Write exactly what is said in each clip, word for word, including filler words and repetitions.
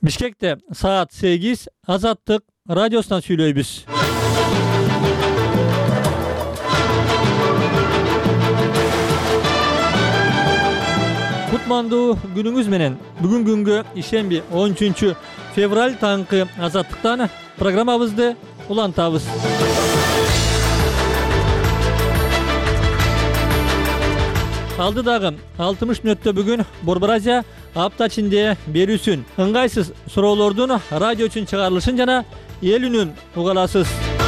Бишкекте саат сегиз Азаттык радиосунан сүйлөйбүз. Кутмандуу күнүңүз менен. Бүгүн күнгө ишемби он үчүнчү февраль таңкы Азаттыктан программабызды улантабыз. Алдыдагы алтымыш мүнөттө бүгүн Борбор Азия апта ичинде берүүсүн, ыңгайсыз суроолордун радио үчүн чыгарылышын жана эл үнүн угаласыз.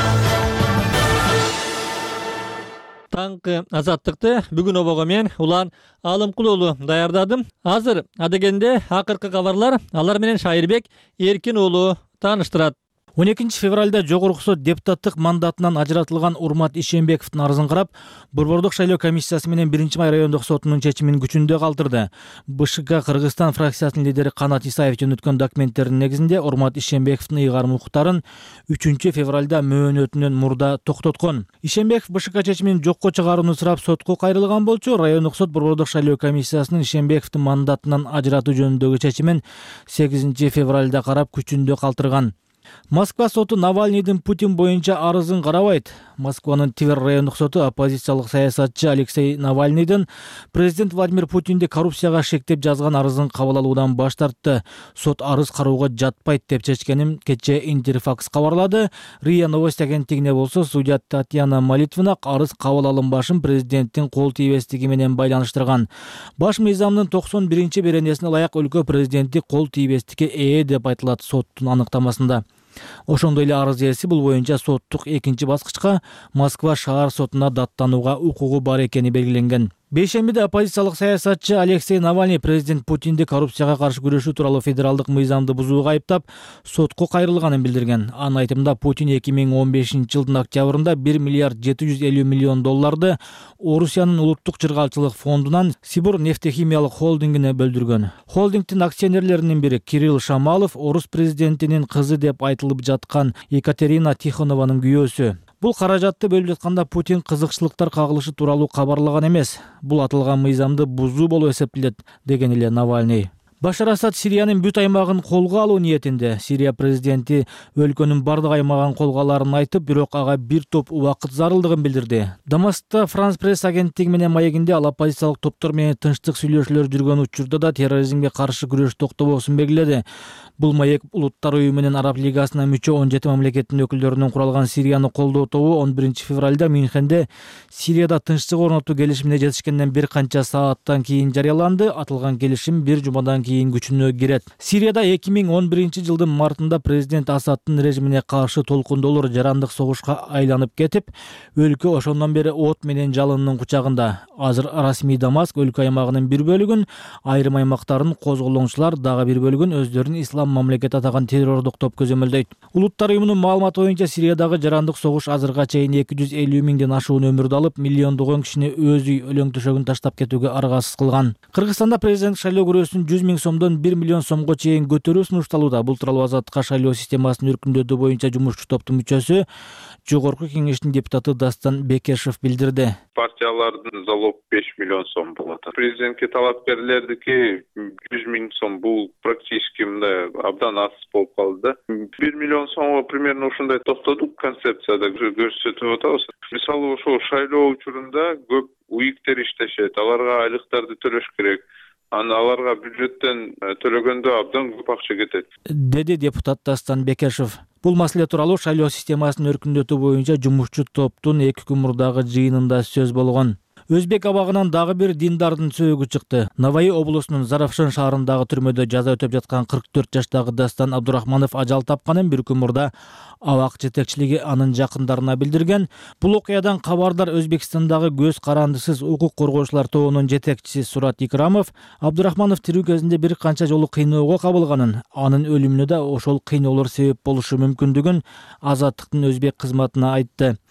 Таңкы Азаттыкты бүгүн обого мен Улан Алымкул уулу даярдадым. Азыр адегенде акыркы кабарлар алар менен Шайырбек Эркин уулу тааныштырат. он экинчи февралда Жогорку сот депутаттык мандатынан ажыратылган Урмат Ишембековдун арызын карап, Борбордук шайлоо комиссиясы менен биринчи май райондук сотунун чечимин күчүндө калтырды. БШК Кыргызстан фракциясынын лидери Канат Исаев жөнөткөн документтердин негизинде Урмат Ишембековдун ыйгарым укуктарын үчүнчү февралда мөөнөтүнөн мурда токтоткон. Ишембеков БШК чечимин жокко чыгарууну сурап сотко кайрылган болчу. Райондук сот Борбордук шайлоо комиссиясынын Ишембековдун мандатынан ажыратуу жөнүндөгү чечимин сегизинчи февралда карап күчүндө калтырган. Москва соту Навальныйдын Путин боюнча арызын карабайт. Москванын Твер райондук соту оппозициялык саясатчы Алексей Навальныйдын президент Владимир Путинди коррупцияга шектеп жазган арызын кабыл алуудан баш тартты. Сот арыз кароого жатпайт деп чечкенин кечээ Интерфакс кабарлады. РИА Новости агенттигине болсо судья Татьяна Молитвина арыз кабыл алынбашын президенттин кол тийбестиги менен байланыштырган. Баш мыйзамдын токсон биринчи беренесине ылайык өлкө президенти кол тийбестикке ээ деп айтылат соттун аныктамасында. Ошондой эле арыз ээси бул боюнча соттук экинчи баскычка Москва шаар сотуна даттанууга укугу бар экени белгиленген. Бейшембиде оппозициялык саясатчы Алексей Навальный президент Путинди коррупцияга каршы күрөшүү тууралуу федералдык мыйзамды бузууга айыптап, сотко кайрылганын билдирген. Анын айтымында Путин эки миң он бешинчи жылдын октябрында бир миллиард жети жүз элүү миллион долларды Орусиянын улуттук чыргалчылык фондунан Сибур нефтехимиялык холдингине бөлдүргөн. Холдингдин акционерлеринин бири Кирилл Шамалов орус президентинин кызы деп айтылып жаткан Екатерина Тихонованын күйөөсү. Бул каражатты бөлүп жатканда Путин кызыкчылыктар кагылышы тууралуу кабарлаган эмес. Бул атылган мыйзамды бузуу болуп эсептелет, деген эле Навальный. Башар Асад Сириянын бүт аймагын колго алуу ниетинде. Сирия президенти өлкөнүн бардык аймагын колго аларын айтып, бирок ага бир топ убакыт зарылдыгын билдирди. Дамаскта Франс пресс агенттиги менен маегинде ал оппозициялык топтор менен тынчтык сүйлөшүүлөр жүргөн учурда да терроризмге каршы күрөш токтобосун белгиледи. Бул маек Улуттар уюму менен Араб лигасына мүчө он жети мамлекеттин өкүлдөрүнөн куралган Сирияны колдоо тобу он биринчи февралда Мюнхенде Сирияда тынчтык орнотуу келишимине жетишкенден бир канча сааттан кийин жарыяланды. Атылган келишим бир жумадан кийин күчүнө кирет. Сирияда эки миң он биринчи жылдын мартында президент Асадтын режимине каршы толкундоолор жарандык согушка айланып кетип, өлкө ошондон бери от менен жалындын кучагында. Азыр расмий Дамаск өлкө аймагынын бир бөлүгүн, айрым аймактарын козголоңчулар дагы бир бөлүгүн өздөрүн ислам мамлекети атаган террордук топ көзөмөлдөйт. Улуттар уюмунун маалыматы боюнча Сириядагы жарандык согуш азырга чейин эки жүз элүү миңден ашуун өмүрдү алып, миллиондогон кишини өз үй өлөң төшөгүн таштап кетүүгө аргасыз кылган. Кыргызстанда президент шайлоо күрөөсүн жүз миң сомдон бир миллион сомго чейин көтөрүү сунушталууда. Бул тууралуу Азаттыкка шайлоо системасын өркүндөтүү боюнча жумушчу топтун мүчөсү, Жогорку кеңештин депутаты Дастан Бекешев билдирди. Партиялардын залог беш миллион сом болот. Президентке талапкерлердики жүз миң сом, бул практически мындай абдан аз болуп калды. бир миллион сомго примерно ушундай токтодук концепцияда көрсөтүп атабыз. Мисалы ошол шайлоо учурунда көп уиктер иштешет, аларга айлыктарды төлөш керек. Аны аларга бюджеттен төлөгөндө абдан көп акча кетет, деди депутат Дастан Бекешев. Бул маселе тууралуу шайлоо системасын өркүндөтүү боюнча жумушчу топтун эки күн мурдагы жыйынында сөз болгон. Өзбек абагынан дагы бир диндардын сөөгү чыкты. Наваи облусунун Заравшан шаарындагы түрмөдө жаза өтөп жаткан кырк төрт жаштагы Дастан Абдурахманов ажал тапканын бир күн мурда абак жетекчилиги анын жакындарына билдирген. Бул окуядан кабардар Өзбекстандагы көз карандысыз укук коргоочулар тобунун жетекчиси Сурат Икрамов Абдурахманов тирүү кезинде бир канча жолу кыйноого кабылганын, анын өлүмүнө да ошол кыйноолор себеп болушу мүмкүндүгүн Азаттыктын өзбек кызматына айтты.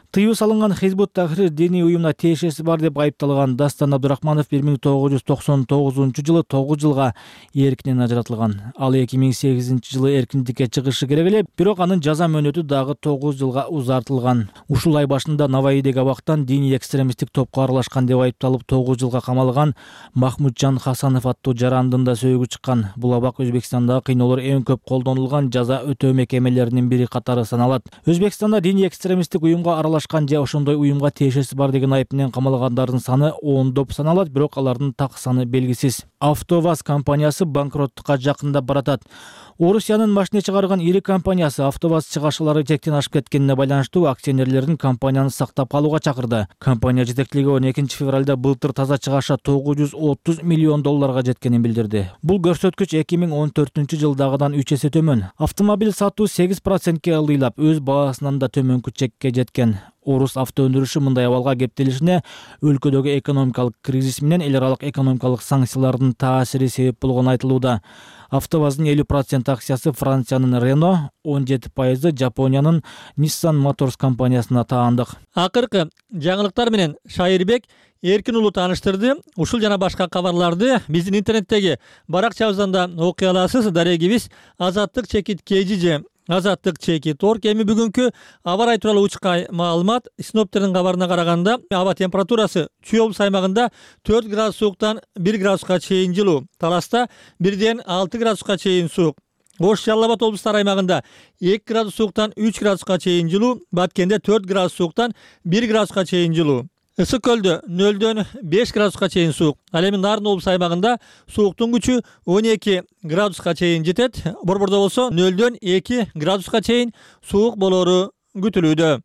Тыюу салынган Хизбут Тахрир диний уюмуна тиешеси бар деп айыпталган Дастан Абдурахманов бир миң тогуз жүз токсон тогузунчу жылы тогуз жылга эркинен ажыратылган. Ал эки миң сегизинчи жылы эркиндикке чыгышы керек эле, бирок анын жаза мөөнөтү дагы тогуз жылга узартылган. Ушул ай башында Наваидеги абактан диний экстремисттик топко аралашкан деп айыпталып тогуз жылга камалган Махмуджан Хасанов аттуу жарандын да сөөгү чыккан. Бул абак Өзбекстандагы кыйноолор эң көп колдонулган жаза өтөө мекемелеринин бири катары саналат. Өзбекстанда диний экстремисттик уюмга аралашкан же ошондой уюмга тиешеси бар деген айып менен камалгандардын саны ондоп саналат, бирок алардын так саны белгисиз. АвтоВАЗ компаниясы банкроттукка жакындап баратат. Орусиянын машина чыгарган ири компаниясы АвтоВАЗ чыгашылары чектен ашып кеткенине байланыштуу акционерлерин компанияны сактап калууга чакырды. Компания жетекчилиги он экинчи февралда былтыр таза чыгаша тогуз жүз отуз миллион долларга жеткенин билдирди. Бул көрсөткүч эки миң он төртүнчү жылдагыдан үч эсе төмөн. Автомобиль сатуу сегиз процентке ылдыйлап, өз баасынан да төмөнкү чекке жеткен. Орус авто өндүрүшү мындай абалга кептелишине өлкөдөгү экономикалык кризис менен эл аралык экономикалык санкциялардын таасири себеп болгону айтылууда. АвтоВАЗдын элүү процент акциясы Франциянын Рено, он жети пайызы Жапониянын Nissan Motors компаниясына таандык. Акыркы жаңылыктар менен Шайырбек Эркин уулу тааныштырды. Ушул жана башка кабарларды биздин интернеттеги баракчабыздан да окуй аласыз. Дарегибиз Азаттык чекит kg же Азаттык чекит орг. Эми бүгүнкү аба ырайы тууралуу учка маалымат. Синоптиктердин кабарына караганда аба температурасы Чүй облус аймагында төрт градус сууктан бир градуска чейин жылуу, Таласта бирден алты градуска чейин суук. Ош Жалал Абад облустар аймагында эки градус сууктан үч градуска чейин жылуу, Баткенде төрт градус сууктан бир градуска чейин жылуу. Ысык көлдө нөлдөн беш градуска чейин суук. Ал эми Нарын облус аймагында сууктун күчү он эки градуска чейин жетет. Борбордо болсо нөлдөн эки градуска чейин суук болору күтүлүүдө.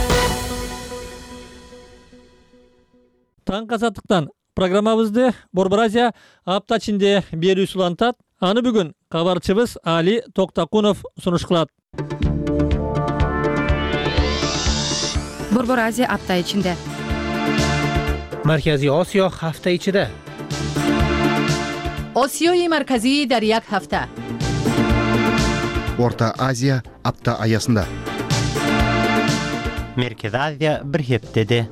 Таң азаттыктан программабызды Борбор Азия апта ичинде берүүсү улантат. Аны бүгүн кабарчыбыз Али Токтакунов сунуш кылат. Борбор Азия апта ичинде. Маркази Осиё ҳафта ичида. Осиёи марказӣ дар як ҳафта. Орта Азия апта аясында. Меркез Азия бир ҳептеде.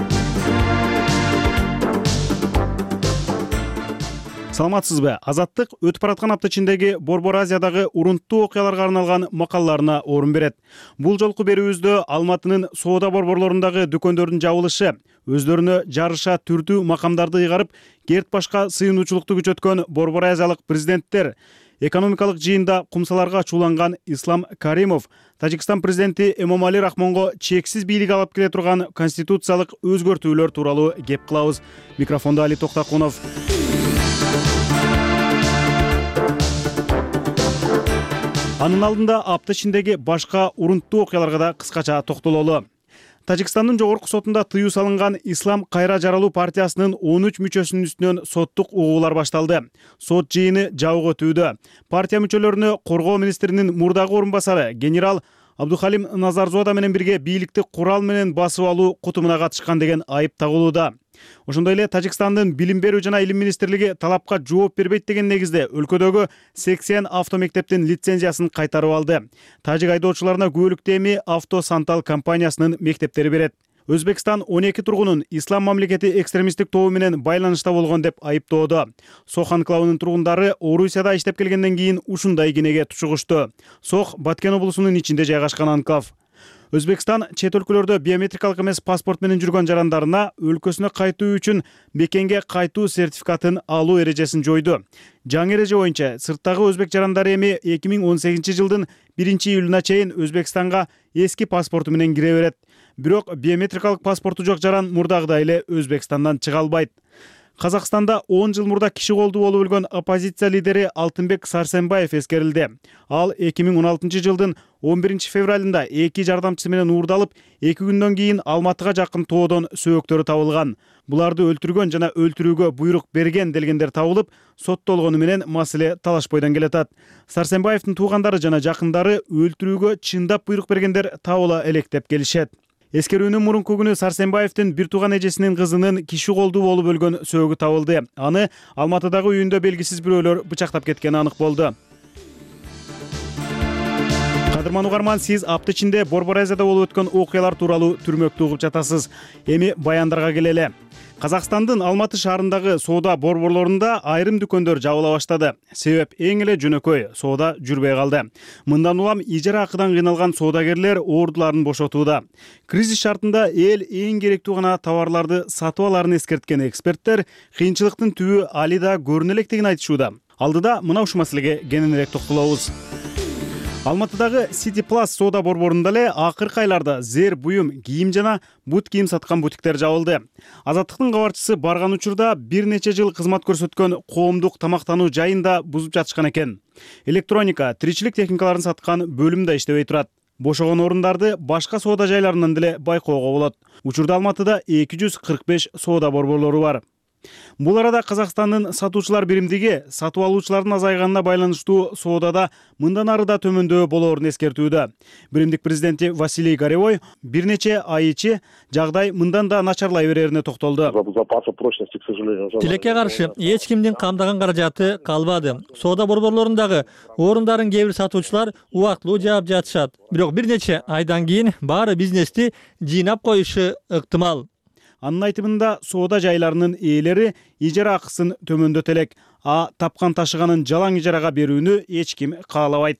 Саламатсызбы? Азаттык өтүп бараткан апта ичиндеги Борбор Азиядагы урунттуу окуяларга арналган макалаларына орун берет. Бул жолку берүүбүздө Алматынын соода борборлорундагы дүкөндөрдүн жабылышы, өздөрүнө жарыша түрдүү макамдарды ыйгарып, керт башка сыйынуучулукту күчөткөн Борбор Азиялык президенттер, экономикалык жыйында кумсаларга чууланган Ислам Каримов, Тажикстан президенти Эмомали Рахмонго чексиз бийлик алып келе турган конституциялык өзгөртүүлөр тууралуу кеп кылабыз. Микрофондо Али Токтакунов. Анын алдында апта ичиндеги башка урунттуу окуяларга да кыскача токтололу. Тажикстандын жогорку сотунда тыюу салынган Ислам Кайра жаралуу партиясынын он үч мүчөсүнүн үстүнөн соттук угуулар башталды. Сот жыйыны жабык өтүүдө. Партия мүчөлөрүнө коргоо министринин мурдагы орун басары генерал Абдухалим Назарзода менен бирге бийликти курал менен басып алуу кутумуна катышкан деген айып тагылууда. Ошондой эле Тажикстандын билим берүү жана илим министрлиги талапка жооп бербейт деген негизде өлкөдөгү сексен автомектептин лицензиясын кайтарып алды. Тажик айдоочуларына күбөлүктүү эми Авто Сантал компаниясынын мектептери берет. Өзбекстан он эки тургунун Ислам мамлекети экстремисттик тобу менен байланышта болгон деп айыптоодо. Сох анклавынын тургундары Орусияда иштеп келгенден кийин ушундай кинеге тушугушту. Сох Баткен облусунун ичинде жайгашкан анклав. Өзбекстан чет өлкөлөрдө биометрикалык эмес паспорт менен жүргөн жарандарына өлкөсүнө кайтуу үчүн мекенге кайтуу сертификатын алуу эрежесин жойду. Жаңы эреже боюнча сырттагы өзбек жарандары эми эки миң он сегизинчи жылдын биринчи июлуна чейин Өзбекстанга эски паспорту менен кире берет. Бирок биометрикалык паспорту жок жаран мурдагыдай эле Өзбекстандан чыга албайт. Казакстанда он жыл мурда киши колдуу болуп өлгөн оппозиция лидери Алтынбек Сарсенбаев эскерилди. Ал эки миң он алтынчы жылдын он биринчи февралында эки жардамчысы менен уурдалып, эки күндөн кийин Алматыга жакын тоодон сөөктөрү табылган. Буларды өлтүргөн жана өлтүрүүгө буйрук берген делгендер табылып, соттолгону менен маселе талаш бойдон келатат. Сарсенбаевдин туугандары жана жакындары өлтүрүүгө чындап буйрук бергендер табыла элек деп келишет. Эскерүүнүн мурунку күнү Сарсенбаевдин бир тууган эжесинин кызынын киши колдуу болуп өлгөн сөөгү табылды. Аны Алматыдагы үйүндө белгисиз бирөөлөр бычактап кеткени анык болду. Жанадырман угарман, сиз апта ичинде Борбор Азияда болуп өткөн окуялар тууралуу түрмөктүү угуп жатасыз. Эми баяндарга келели. Казакстандын Алматы шаарындагы соода борборлорунда айрым дүкөндөр жабыла баштады. Себеп эң эле жөнөкөй, соода жүрбөй калды. Мындан улам ижара акыдан кыйналган соодагерлер ордуларын бошотууда. Кризис шартында эл эң керектүү гана товарларды сатып аларын эскерткен эксперттер кыйынчылыктын түбү али да көрүнө электигин айтышууда. Алдыда мына ушул маселеге кененирээк токтолобуз. Алматыдагы City Plus соода борборунда эле акыркы айларда зер буюм, кийим жана бут кийим саткан бутиктер жабылды. Азаттыктын кабарчысы барган учурда бир нече жыл кызмат көрсөткөн коомдук тамактануу жайында бузуп жатышкан экен. Электроника, тиричилик техникаларын саткан бөлүм да иштебей турат. Бошогон орундарды башка соода жайларынан деле байкоого болот. Учурда Алматыда эки жүз кырк беш соода борборлору бар. Бул арада Казакстандын сатуучулар биримдиги сатып алуучулардын азайганына байланыштуу соодада мындан ары да төмөндөө болоорун эскертүүдө. Биримдик президенти Василий Горевой бир нече ай ичи жагдай мындан да начарлай берерине токтолду. Тилекке каршы эч кимдин камдаган каражаты калбады. Соода борборлорундагы орундарын кээ бир сатуучулар убактылуу жаап жатышат. Бирок бир нече айдан кийин баары бизнести жыйнап коюшу ыктымал. Анын айтымында соода жайларынын ээлери ижара акысын төмөндөтө элек, а тапкан ташыганын жалаң ижарага берүүнү эч ким каалабайт.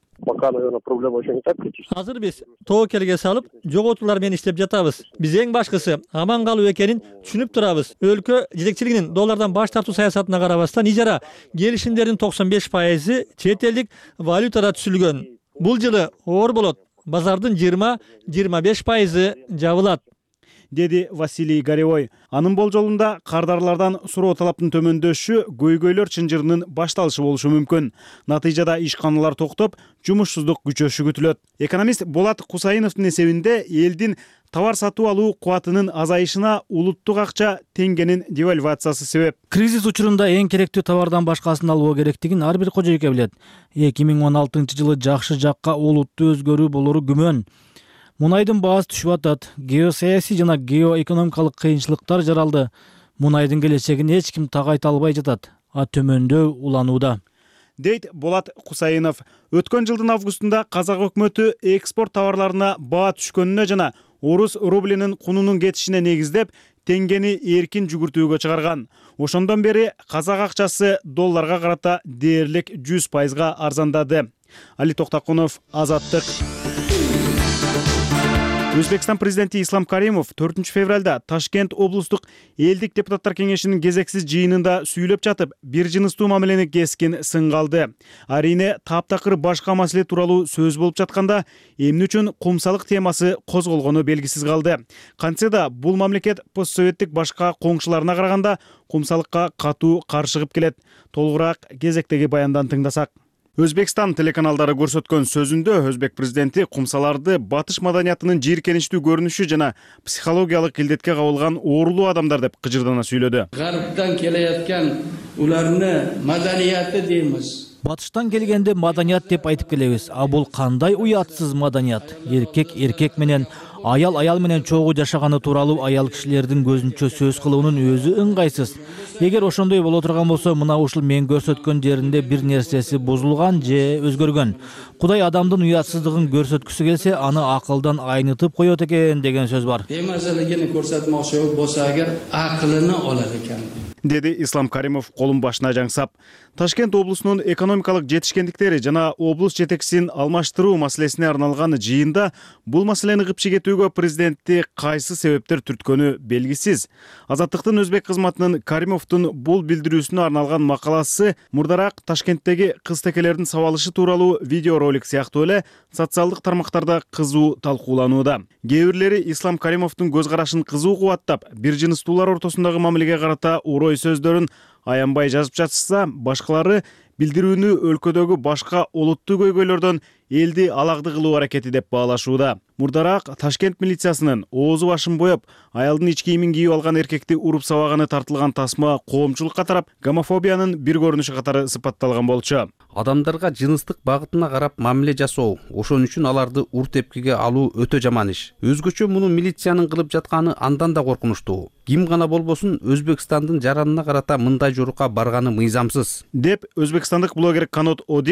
Азыр биз тоокелге салып, жоготуулар менен иштеп жатабыз. Биз эң башкысы аман калуу экенин түшүнүп турабыз. Өлкө жетекчилигинин доллардан баш тартуу саясатына карабастан ижара келишимдердин токсон беш пайызы чет элдик валютада түзүлгөн. Бул жылы оор болот. Базардын жыйырма жыйырма беш пайызы жабылат, деди Василий Горевой. Анын болжолунда кардарлардан суроо талаптын төмөндөшү көйгөйлөр чынжырынын башталышы болушу мүмкүн. Натыйжада ишканалар токтоп, жумушсуздук күчөшү күтүлөт. Экономист Болат Кусайыновдун эсебинде элдин товар сатып алуу кубатынын азайышына улуттук акча теңгенин девальвациясы себеп. Кризис учурунда эң керектүү товардан башкасын алуу керектигин ар бир кожойке билет. эки миң он алтынчы жылы жакшы жакка олуттуу өзгөрүү болору күмөн. Мунайдын баасы түшүп атат. Геосаясий жана геоэкономикалык кыйынчылыктар жаралды. Мунайдын келечегин эч ким тагайта албай жатат, а төмөндөө уланууда, дейт Болат Кусайынов. Өткөн жылдын августунда Казак өкмөтү экспорт товарларына баа түшкөнүнө жана орус рублинин кунунун кетишине негиздеп, теңгени эркин жүгүртүүгө чыгарган. Ошондон бери казак акчасы долларга карата дээрлик жүз пайызга арзандады. Али Токтакунов, Азаттык. Өзбекстан президенти Ислам Каримов төртүнчү февралда Ташкент облустук элдик депутаттар кеңешинин кезексиз жыйынында сүйлөп жатып, бир жыныстуу мамилени кескин сынга алды. Арине таптакыр башка маселе тууралуу сөз болуп жатканда, эмне үчүн кумсалык темасы козголгону белгисиз калды. Кантсе да бул мамлекет постсоветтик башка коңшуларына караганда кумсалыкка катуу каршыгып келет. Толугураак кезектеги баяндан тыңдасак. Өзбекстан телеканалдары көрсөткөн сөзүндө өзбек президенти кумсаларды батыш маданиятынын жийиркеничтүү көрүнүшү жана психологиялык илдетке кабылган оорулуу адамдар деп кыжырдана сүйлөдү. Гарптан келеяткан уларны маданияты деймиз. Батыштан келгенде маданият деп айтып келебиз. А бул кандай уятсыз маданият? Эркек эркек менен, аял аял менен чогуу жашаганы тууралуу аял кишилердин көзүнчө сөз кылуунун өзү ыңгайсыз. Эгер ошондой боло турган болсо, мына ушул мен көрсөткөн жеринде бир нерсеси бузулган же өзгөргөн. Кудай адамдын уятсыздыгын көрсөткүсү келсе, аны акылдан айнытып коет экен деген сөз бар. Бемазалыгын көрсөтмөкчү болсо эгер акылыны алат экен, деди Ислам Каримов колун башына жаңсап. Ташкент облусунун экономикалык жетишкендиктери жана облус жетекчисин алмаштыруу маселесине арналган жыйында бул маселени кыпчы кетүүгө президентти кайсы себептер түрткөнү белгисиз. Азаттыктын өзбек кызматынын Каримовдун бул билдирүүсүнө арналган макаласы мурдараак Ташкенттеги кыз-текелердин сабалышы тууралуу видеоролик сыяктуу эле социалдык тармактарда кызуу талкууланууда. Кээ бирлери Ислам Каримовдун көз карашын кызуу кубаттап, бир жыныстуулар ортосундагы мамилеге карата урой сөздөрүн аянбай жазып жатышса, башкалары билдирүүнү өлкөдөгү башка олуттуу көйгөйлөрдөн элди алагды кылуу аракети деп баалашууда. Мурдараак Ташкент милициясынын оозу башын боеп, аялдын ич кийимин кийип алган эркекти уруп сабаганы тартылган тасма коомчулукка тарап, гомофобиянын бир көрүнүшү катары сыпатталган болчу. Адамдарга жыныстык багытына карап мамиле жасоо, ошон үчүн аларды ур тепкиге алуу өтө жаман иш. Өзгөчө муну милициянын кылып жатканы андан да коркунучтуу. Ким гана болбосун Өзбекстандын жаранына карата мындай жорука барганы мыйзамсыз, деп өзбекстандык блогер Канот Одил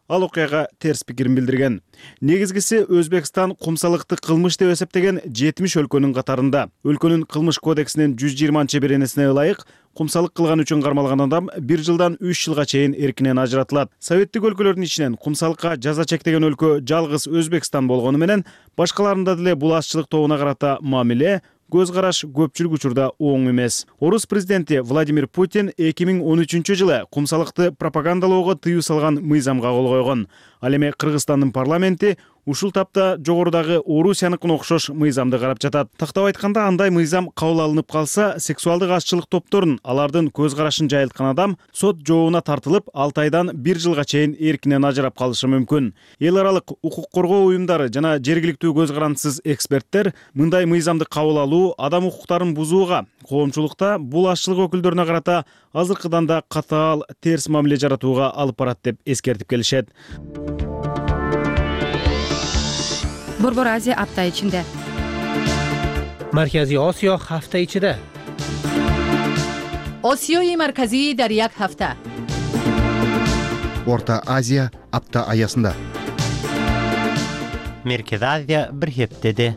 ал окуяга терс пикирин билдирген. Негизгиси Өзбекстан кумсалыкты кылмыш деп эсептеген жетимиш өлкөнүн катарында. Өлкөнүн кылмыш кодексинин жүз жыйырманчы беренесине ылайык кумсалык кылган үчүн кармалган адам бир жылдан үч жылга чейин эркинен ажыратылат. Советтик өлкөлөрдүн ичинен кумсалыкка жаза чектеген өлкө жалгыз Өзбекстан болгону менен башкаларында деле бул азчылык тобуна карата мамиле, көз караш көпчүлүк учурда оң эмес. Орус президенти Владимир Путин эки миң он үчүнчү жылы кумсалыкты пропагандалоого тыюу салган мыйзамга кол койгон. Ал эми Кыргызстандын парламенти ушул тапта жогорудагы Орусияныкына окшош мыйзамды карап жатат. Тактап айтканда, андай мыйзам кабыл алынып калса, сексуалдык азчылык топторун, алардын көз карашын жайылткан адам сот жообуна тартылып, алты айдан бир жылга чейин эркинен ажырап калышы мүмкүн. Эл аралык укук коргоо уюмдары жана жергиликтүү көз карандысыз эксперттер мындай мыйзамды кабыл алуу адам укуктарын бузууга, коомчулукта бул азчылык өкүлдөрүнө карата азыркыдан да катаал терс мамиле жаратууга алып барат деп эскертип келишет. Борбор Азия апта ичинде. Марказий Осиё ҳафта ичида. Осиёи марказӣ дар як ҳафта. Орта Азия апта аясында. Merkezi Азия bir heftede.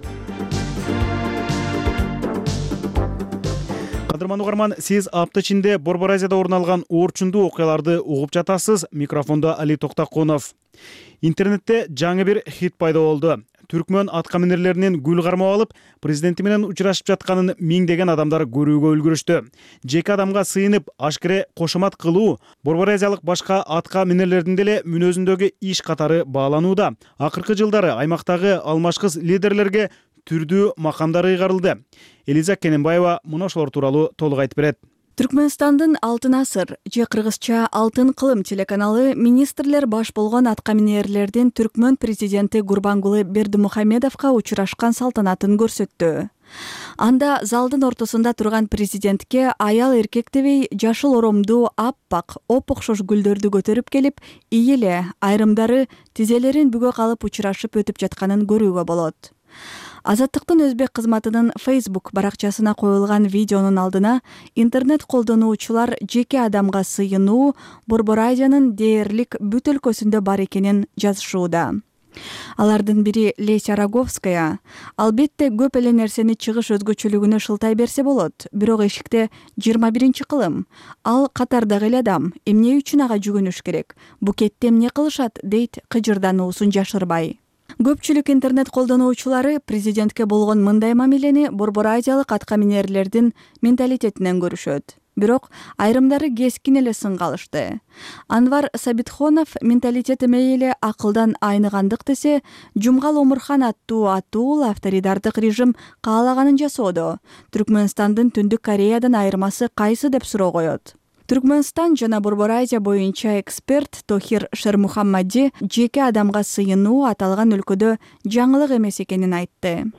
Кадырман угарман, сиз апта ичинде Борбор Азияда орун алган оорчундуу окуяларды угуп жатасыз. Микрофондо Али Токтакунов. Интернетте жаңы бир хит пайда болду. Түркмөн аткаминерлеринин гүл кармап алып, президенти менен учурашып жатканын миңдеген адамдар көрүүгө үлгүрүштү. Жеке адамга сыйынып, ашкере кошомат кылуу Борбор Азиялык башка атка минерлердин деле мүнөзүндөгү иш катары бааланууда. Акыркы жылдары аймактагы алмашкыс лидерлерге түрдүү макамдар ыйгарылды. Элиза Кененбаева мына ошолор тууралуу толук айтып берет. Түркмөнстандын Алтын асыр же кыргызча Алтын кылым телеканалы министрлер баш болгон аткаминерлердин түркмөн президенти Гурбангулы Бердимухамедовго учурашкан салтанатын көрсөттү. Анда залдын ортосунда турган президентке аял эркек дебей жашыл оромдуу аппак оп окшош гүлдөрдү көтөрүп келип, ийиле айрымдары тизелерин бүгө калып учурашып өтүп жатканын көрүүгө болот. Азаттыктын өзбек кызматынын Facebook баракчасына коюлган видеонун алдына интернет колдонуучулар жеке адамга сыйынуу Борбор Азиянын дээрлик бүт өлкөсүндө бар экенин жазышууда. Алардын бири Леся Роговская. Албетте көп эле нерсени чыгыш өзгөчөлүгүнө шылтай берсе болот, бирок эшикте жыйырма биринчи кылым. Ал катардагы эле адам, эмне үчүн ага жүгүнүш керек? Букетте эмне кылышат, дейт кыжырдануусун жашырбай. Көпчүлүк интернет колдонуучулары президентке болгон мындай мамилени Борбор Азиялык аткаминерлердин менталитетинен көрүшөт. Бирок айрымдары кескин эле сынга алышты. Анвар Сабитхонов менталитети мейли акылдан айныгандык десе, Жумгал Омурхан аттуу атуу авторитардык режим каалаганын жасоодо. Түркмөнстандын Түндүк Кореядан айырмасы кайсы деп суроо коет. Түркмөнстан жана Борбор Азия боюнча эксперт Тохир Шермухаммади жеке адамга сыйынуу аталган өлкөдө жаңылык эмес экенин айтты.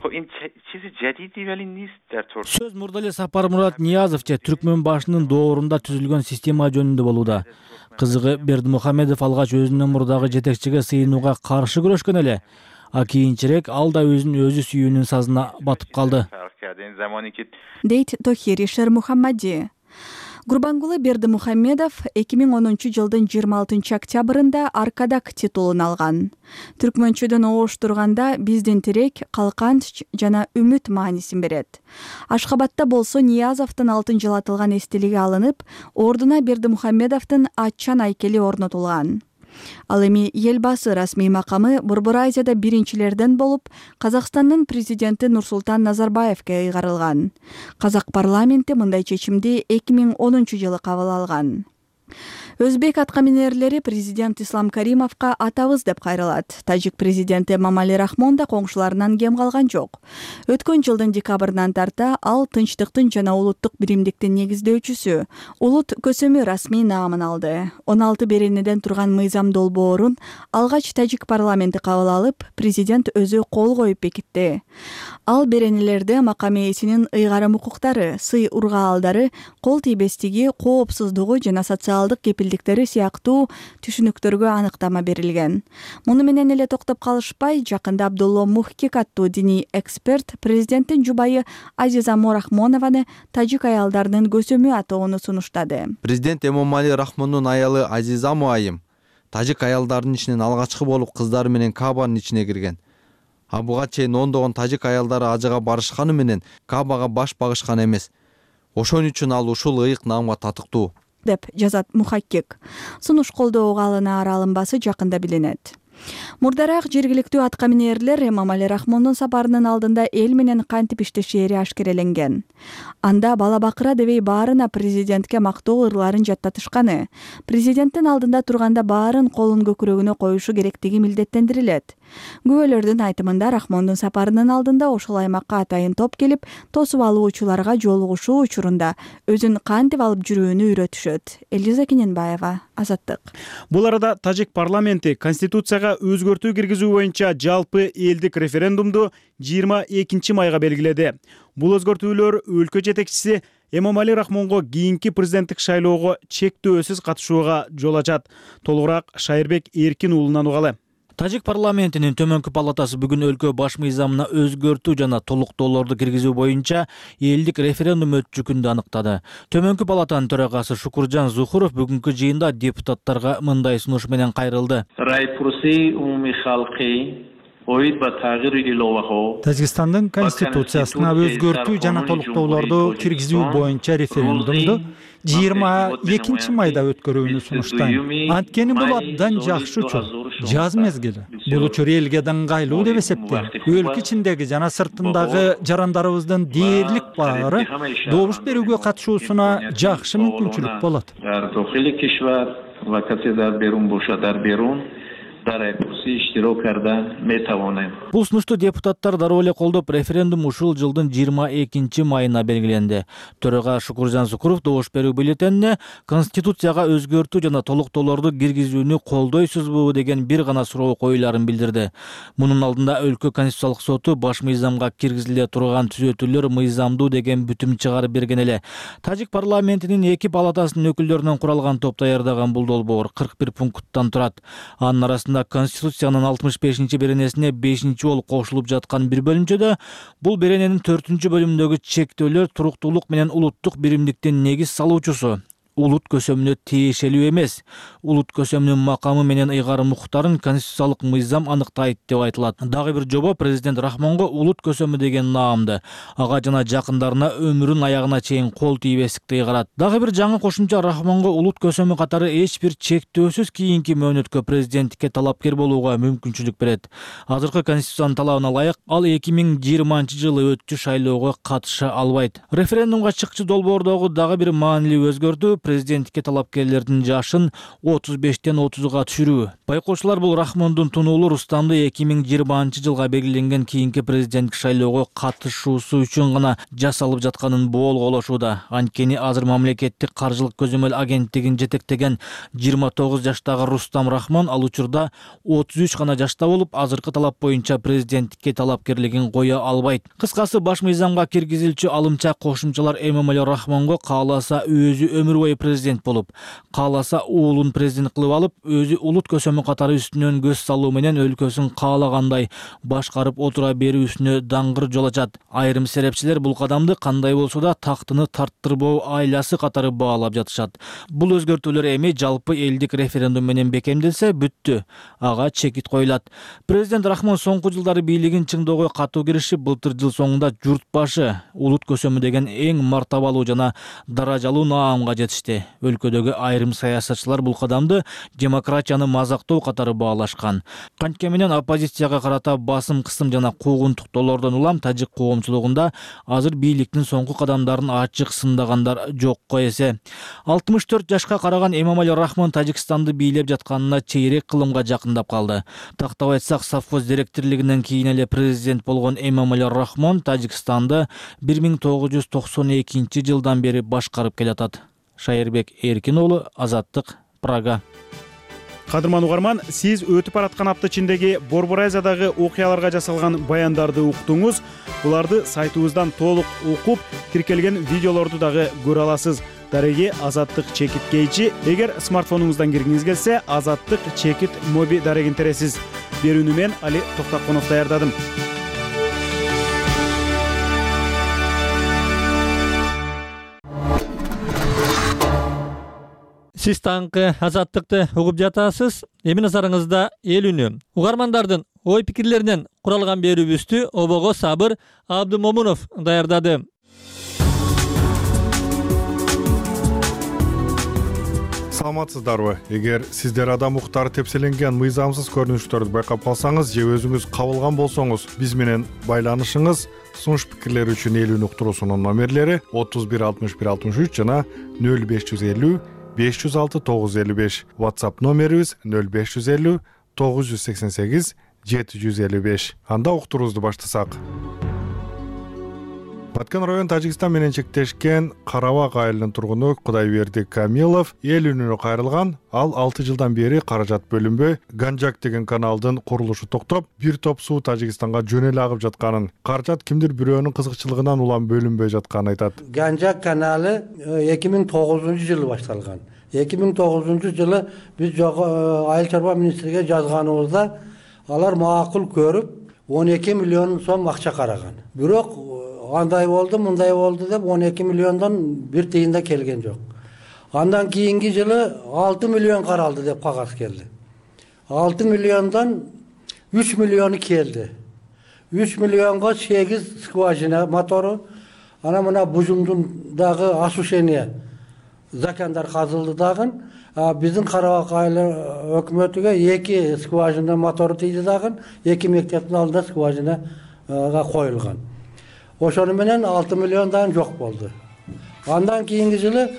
Сөз мурда эле Сапармурат Ниязовча Түркмөн башынын доорунда түзүлгөн система жөнүндө болууда. Кызыгы Бердимухамедов алгач өзүнүн мурдагы жетекчиге сыйынууга каршы күрөшкөн эле. А кийинчерээк ал да өзүн өзү сүйүүнүн сазына батып калды. Дейт Тохир Шермухаммади. Гурбангулы Бердимухамедов эки миң онунчу жылдын жыйырма алтынчы октябрында Аркадак титулун алган. Түркмөнчөдөн ооштурганда биздин тирек, калканч жана үмүт маанисин берет. Ашхабадда болсо Ниязовдун алтын жылатылган эстелиги алынып, ордуна Бердимухамедовдун аччан айкели орнотулган. Ал эми Елбасы расмий макамы Борбор Азияда биринчилерден болуп, Казакстандын президенти Нурсултан Назарбаевке ыйгарылган. Казак парламенти мындай чечимди эки миң онунчу жылы кабыл алган. Өзбек аткаминерлери президент Ислам Каримовго атабыз деп кайрылат. Тажик президенти Эмомали Рахмон да коңшуларынан кем калган жок. Өткөн жылдын декабрынан тарта ал тынчтыктын жана улуттук биримдиктин негиздөөчүсү, улут көсөмү расмий наамын алды. он алты беренеден турган мыйзам долбоорун алгач Тажик парламенти кабыл алып, президент өзү кол коюп бекитти. Ал беренелерде макам ээсинин ыйгарым укуктары, сый ургаалдары, кол тийбестиги, коопсуздугу жана социалдык кепилдиктери сыяктуу түшүнүктөргө аныктама берилген. Муну менен эле токтоп калышпай, жакында Абдулло Мухкик аттуу диний эксперт президенттин жубайы Азиза Морахмонованы тажик аялдарынын көсөмү атоону сунуштады. Президент Эмомали Рахмондун аялы Азиза Муайым тажик аялдарынын ичинен алгачкы болуп кыздары менен Каабанын ичине кирген. А буга чейин ондогон тажик аялдары ажыга барышканы менен Каабага баш багышкан эмес. Ошон үчүн ал ушул ыйык наамга татыктуу деп жазат мухаккик. Сунуш колдоого алынаар алынбасы жакында билинет. Мурдараак жергиликтүү атка минерлер Эмомали Рахмондун сапарынын алдында эл менен кантип иштешери ашкереленген. Анда бала бакыра дебей баарына президентке мактоо ырларын жаттатышканы, президенттин алдында турганда баарын колун көкүрөгүнө коюшу керектиги милдеттендирилет. Күбөлөрдүн айтымында Рахмондун сапарынын алдында ошол аймакка атайын топ келип, тосуп алуучуларга жолугушуу учурунда өзүн кантип алып жүрүүнү үйрөтүшөт. Элиза Кененбаева, Азаттык. Бул арада тажик парламенти конституцияга өзгөртүү киргизүү боюнча жалпы элдик референдумду жыйырма экинчи майга белгиледи. Бул өзгөртүүлөр өлкө жетекчиси Эмомали Рахмонго кийинки президенттик шайлоого чектөөсүз катышууга жол ачат. Толугураак Шайырбек Эркин уулунан угалы. Тажик парламентинин төмөнкү палатасы бүгүн өлкө баш мыйзамына өзгөртүү жана толуктоолорду киргизүү боюнча элдик референдум өтчүкүндү аныктады. Төмөнкү палатанын төрагасы Шукуржан Зухуров бүгүнкү жыйында депутаттарга мындай сунуш менен кайрылды. Тажикстандын конституциясына өзгөртүү жана толуктоолорду киргизүү боюнча референдумду жыйырма экинчи майда өткөрүүнү сунуштайм. Анткени бул абдан жакшы учур, жаз мезгили. Бул учур элге даңгайлуу деп эсептейм. Өлкө ичиндеги жана сыртындагы жарандарыбыздын дээрлик баары добуш берүүгө катышуусуна жакшы мүмкүнчүлүк болот. Бул сунушту депутаттар дароо эле колдоп, референдум ушул жылдын жыйырма экинчи майына белгиленди. Төрага Шукуржан Зукуров добуш берүү бюллетенине конституцияга өзгөртүү жана толуктоолорду киргизүүнү колдойсузбу деген бир гана суроо коюларын билдирди. Мунун алдында өлкө конституциялык соту баш мыйзамга киргизиле турган түзөтүүлөр мыйзамдуу деген бүтүм чыгарып берген эле. Тажик парламентинин эки палатасынын өкүлдөрүнөн куралган топ даярдаган бул долбоор кырк бир пункттан турат. Анын арасында Конституциянын алтымыш бешинчи беренесине бешинчи болуп кошулуп жаткан бир бөлүнчөдө бул берененин төртүнчү бөлүмүндөгү чектөөлөр туруктуулук менен улуттук биримдиктин негиз салуучусу улут көсөмүнө тиешелүү эмес, улут көсөмүнүн макамы менен ыйгары муктарын конституциялык мыйзам аныктайт деп айтылат. Дагы бир жобо президент Рахмонго улут көсөмү деген наамды ага жана жакындарына өмүрүнүн аягына чейин кол тийбестикти ыйгарат. Дагы бир жаңы кошумча Рахмонго улут көсөмү катары эч бир чектөөсүз кийинки мөөнөткө президенттикке талапкер болууга мүмкүнчүлүк берет. Азыркы конституциянын талабына ылайык ал эки миң жыйырманчы жылы өтчү шайлоого катыша албайт. Референдумга чыкчы долбоордогу дагы бир маанилүү өзгөртүү президенттикке талапкерлердин жашын отуз бештен отузга түшүрүү. Байкоочулар бул Рахмондун тунуулу Рустамды эки миң жыйырманчы жылга белгиленген кийинки президенттик шайлоого катышуусу үчүн гана жасалып жатканын боолголошууда. Анткени азыр мамлекеттик каржылык көзөмөл агенттигин жетектеген жыйырма тогуз жаштагы Рустам Рахмон ал учурда отуз үч гана жашта болуп, азыркы талап боюнча президенттикке талапкерлигин коё албайт. Кыскасы, баш мыйзамга киргизилчү алымча кошумчалар Эмомали Рахмонго кааласа өзү өмүр бою президент болуп, кааласа уулун президент кылып алып, өзү улут көсөмү катары үстүнөн көз салуу менен өлкөсүн каалагандай башкарып отура берүүсүнө даңгыр жол ачат. Айрым серепчилер бул кадамды кандай болсо да тактыны тарттырбоо айласы катары баалап жатышат. Бул өзгөртүүлөр эми жалпы элдик референдум менен бекемделсе бүттү, ага чекит коюлат. Президент Рахмон соңку жылдары бийлигин чыңдоого катуу киришип, былтыр жыл соңунда журт башы улут көсөмү деген эң мартабалуу жана даражалуу наамга жетишти. Өлкөдөгү айрым саясатчылар бул кадамды демократияны мазактоо катары баалашкан. Кантке менен оппозицияга карата басым кысым жана куугунтуктоолордон улам тажик коомчулугунда азыр бийликтин соңку кадамдарын ачык сындагандар жокко эсе. алтымыш төрт жашка караган Эмомали Рахмон Тажикстанды бийлеп жатканына чейрек кылымга жакындап калды. Тактап айтсак, совхоз директорлигинен кийин эле президент болгон Эмомали Рахмон Тажикстанды бир миң тогуз жүз токсон экинчи жылдан бери башкарып келатат. Шайырбек Эркин уулу, Азаттык, Прага. Кадырман угарман, сиз өтүп бараткан апта ичиндеги Борбор Азиядагы окуяларга жасалган баяндарды уктуңуз. Буларды сайтыбыздан толук окуп, тиркелген видеолорду дагы көрө аласыз. Дареги Азаттык чекит кейчи. Эгер смартфонуңуздан киргиңиз келсе, Азаттык чекит моби дарегин тересиз. Берүүнү мен Али Токтаконов даярдадым. Сиз таңкы азаттыкты угуп жатасыз. Эми назарыңызда эл үнү. Угармандардын ой пикирлеринен куралган берүүбүздү обого Сабыр Абдымомунов даярдады. Саламатсыздарбы? Эгер сиздер адам укуктары тепселенген мыйзамсыз көрүнүштөрдү байкап калсаңыз же өзүңүз кабылган болсоңуз, биз менен байланышыңыз. Сунуш пикирлер үчүн эл үнү уктуруусунун номерлери отуз бир алтымыш бир алтымыш үч жана нөл беш жүз элүү беш жүз алты тогуз жүз элүү беш. WhatsApp номерибиз нөл беш жүз элүү тогуз жүз сексен сегиз жети жүз элүү беш. Анда уктуруубузду баштасак. Баткен район Тажикстан менен чектешкен Карабак айылынын тургуну Кудайберди Камилов эл үнүнө кайрылган. Ал алты жылдан бери каражат бөлүнбөй, Ганжак деген каналдын курулушу токтоп, бир топ суу Тажикстанга жөн эле агып жатканын, каражат кимдир бирөөнүн кызыкчылыгынан улам бөлүнбөй жатканын айтат. Ганжак каналы эки миң тогузунчу жылы башталган. эки миң тогузунчу жылы биз айыл чарба министриге жазганыбызда алар макул көрүп он эки миллион сом акча караган. Бирок андай болду, мындай болду деп он эки миллиондон бир тыйын да келген жок. Андан кийинки жылы алты миллион каралды деп кагаз келди. алты миллиондон үч миллиону келди. үч миллионго сегиз скважина мотору, ана мына бужумдун дагы осушение закандар казылды дагы. Биздин Карабак айылы өкмөтүгө эки скважина мотору тийди дагы, эки мектептин алдында скважинага коюлган. Ошону менен алты миллиондан жок болду. Андан кийинки жылы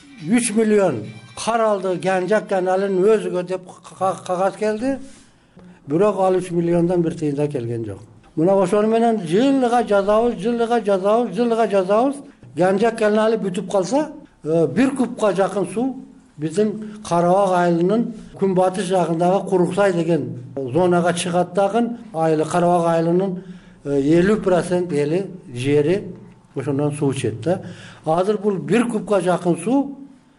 үч миллион каралды Ганжак каналын өзүгө деп кагаз келди. Бирок ал үч миллиондон бир тыйын да келген жок. Мына ошону менен жылга жазабыз, жылга жазабыз, жылга жазабыз. Ганжак каналы бүтүп калса, бир кубка жакын суу биздин Карабак айылынын күнбатыш жагындагы Куруксай деген зонага чыгат дагы. Айылы Карабак айылынын элүү процент эли жери ошондон суу ичет да. Азыр бул бир кубка жакын суу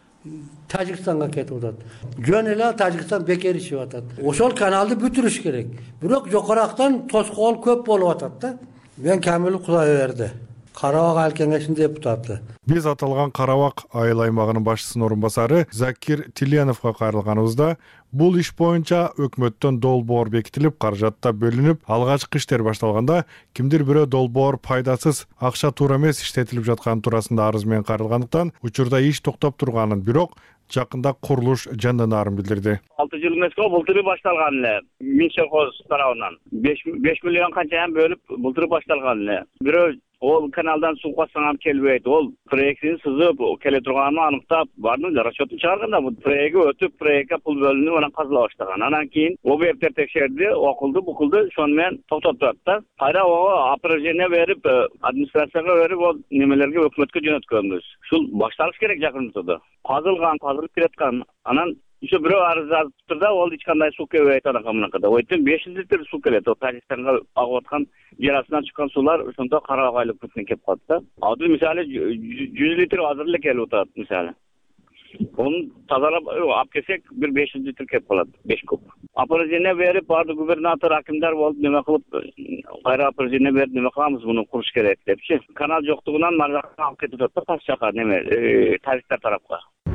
Тажикстанга кетип атат. Жөн эле Тажикстан бекер ичип атат. Ошол каналды бүтүрүш керек. Бирок жокорактан тоскоол көп болуп атат да. Мен Камил Кудайберди, Карабак айыл кеңешинин депутаты. Биз аталган Карабак айыл аймагынын башчысынын орун басары Закир Тиленовго кайрылганыбызда бул иш боюнча өкмөттөн долбоор бекитилип, каражатта бөлүнүп, алгачкы иштер башталганда кимдир бирөө долбоор пайдасыз, акча туура эмес иштетилип жатканы туурасында арыз менен кайрылгандыктан учурда иш токтоп турганын, бирок жакында курулуш жандanaарын билдирди. алты жыл эмеске былтыры башталган эле Минсельхоз тарабынан беш миллион канчадан бөлүп былтыры башталган эле. Бирөө ол каналдан суу кассаңам келбейт. Ол проектин сызып келе турганын аныктап, бардым расчетун чыгарганда бул проекти өтүп, проектке пул бөлүнүп, анан казыла баштаган. Анан кийин объекттер текшерди, окулду, букулду, ошону менен токтоттуп да. Кайра ого опровержение берип, администрацияга берип, ол немелерге өкмөткө жөнөткөнбүз. Ушул башталыш керек жакында. Казылган, казылып келаткан. Анан еще бирөө арыз жазып турда, ол эч кандай суу келбейт анакы мынакыда. Ойтун беш жүз литр суу келет. О Тажикстанга агып аткан жер астынан чыккан суулар ошондо Карабак айылы бүтүнөн келип калды да. Азыр мисалы жүз литр азыр эле келип атат мисалы. Onu тазалап алып келсек бир беш жүз литр келип калат, беш куб. Опровержение берип, барды губернатор, акимдер болуп неме кылып, кайра опровержение берип неме кыламыз, муну куруш керек депчи. Канал жоктугунан маржакка алып кетип атат да, таш жака неме, Тажиктар тарапка.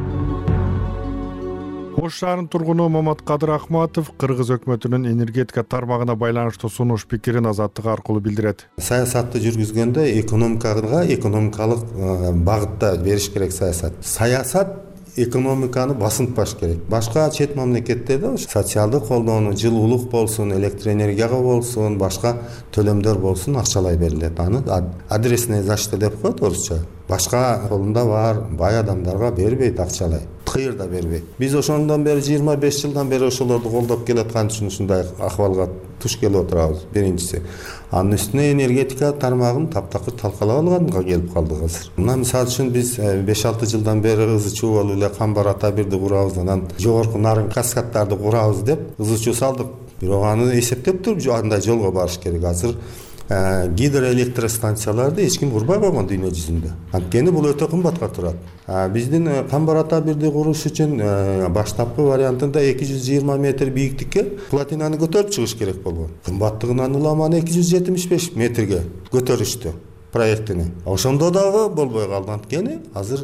Ош шаарынын тургуну Маматкадыр Ахматов кыргыз өкмөтүнүн энергетика тармагына байланыштуу сунуш пикирин азаттык аркылуу билдирет. Саясатты жүргүзгөндө экономикага, экономикалык багытта бериш керек саясат. Саясат экономиканы басынтпаш керек. Башка чет мамлекеттерде социалдык колдоону, жылуулук болсун, электр энергияга болсун, башка төлөмдөр болсун акчалай берилет. Аны адресный защита деп коет орусча. Башка колунда бар бай адамдарга бербейт акчалай. Кыйырда бербейт. Биз ошондон бери жыйырма беш жылдан бери ошолорду колдоп келаткан үчүн ушундай акыбалга туш келип отурабыз. Биринчиси. Анын үстүнө энергетика тармагын таптакыр талкалап алганга келип калдык азыр. Мына мисалы үчүн биз беш алты жылдан бери ызы чуу болуп эле Камбар ата бирди курабыз, анан жогорку нарын каскаддарды курабыз деп ызы чуу салдык. Бирок аны эсептеп туруп андай жолго барыш керек. Азыр гидроэлектростанцияларды эч ким курбай койгон дүйнө жүзүндө. Анткени бул өтө кымбатка турат. Биздин Камбар ата бирди куруш үчүн баштапкы вариантында эки жүз жыйырма метр бийиктикке платинаны көтөрүп чыгыш керек болгон. Кымбаттыгынан улам аны эки жүз жетимиш беш метрге көтөрүштү проектини. Ошондо дагы болбой калды. Анткени азыр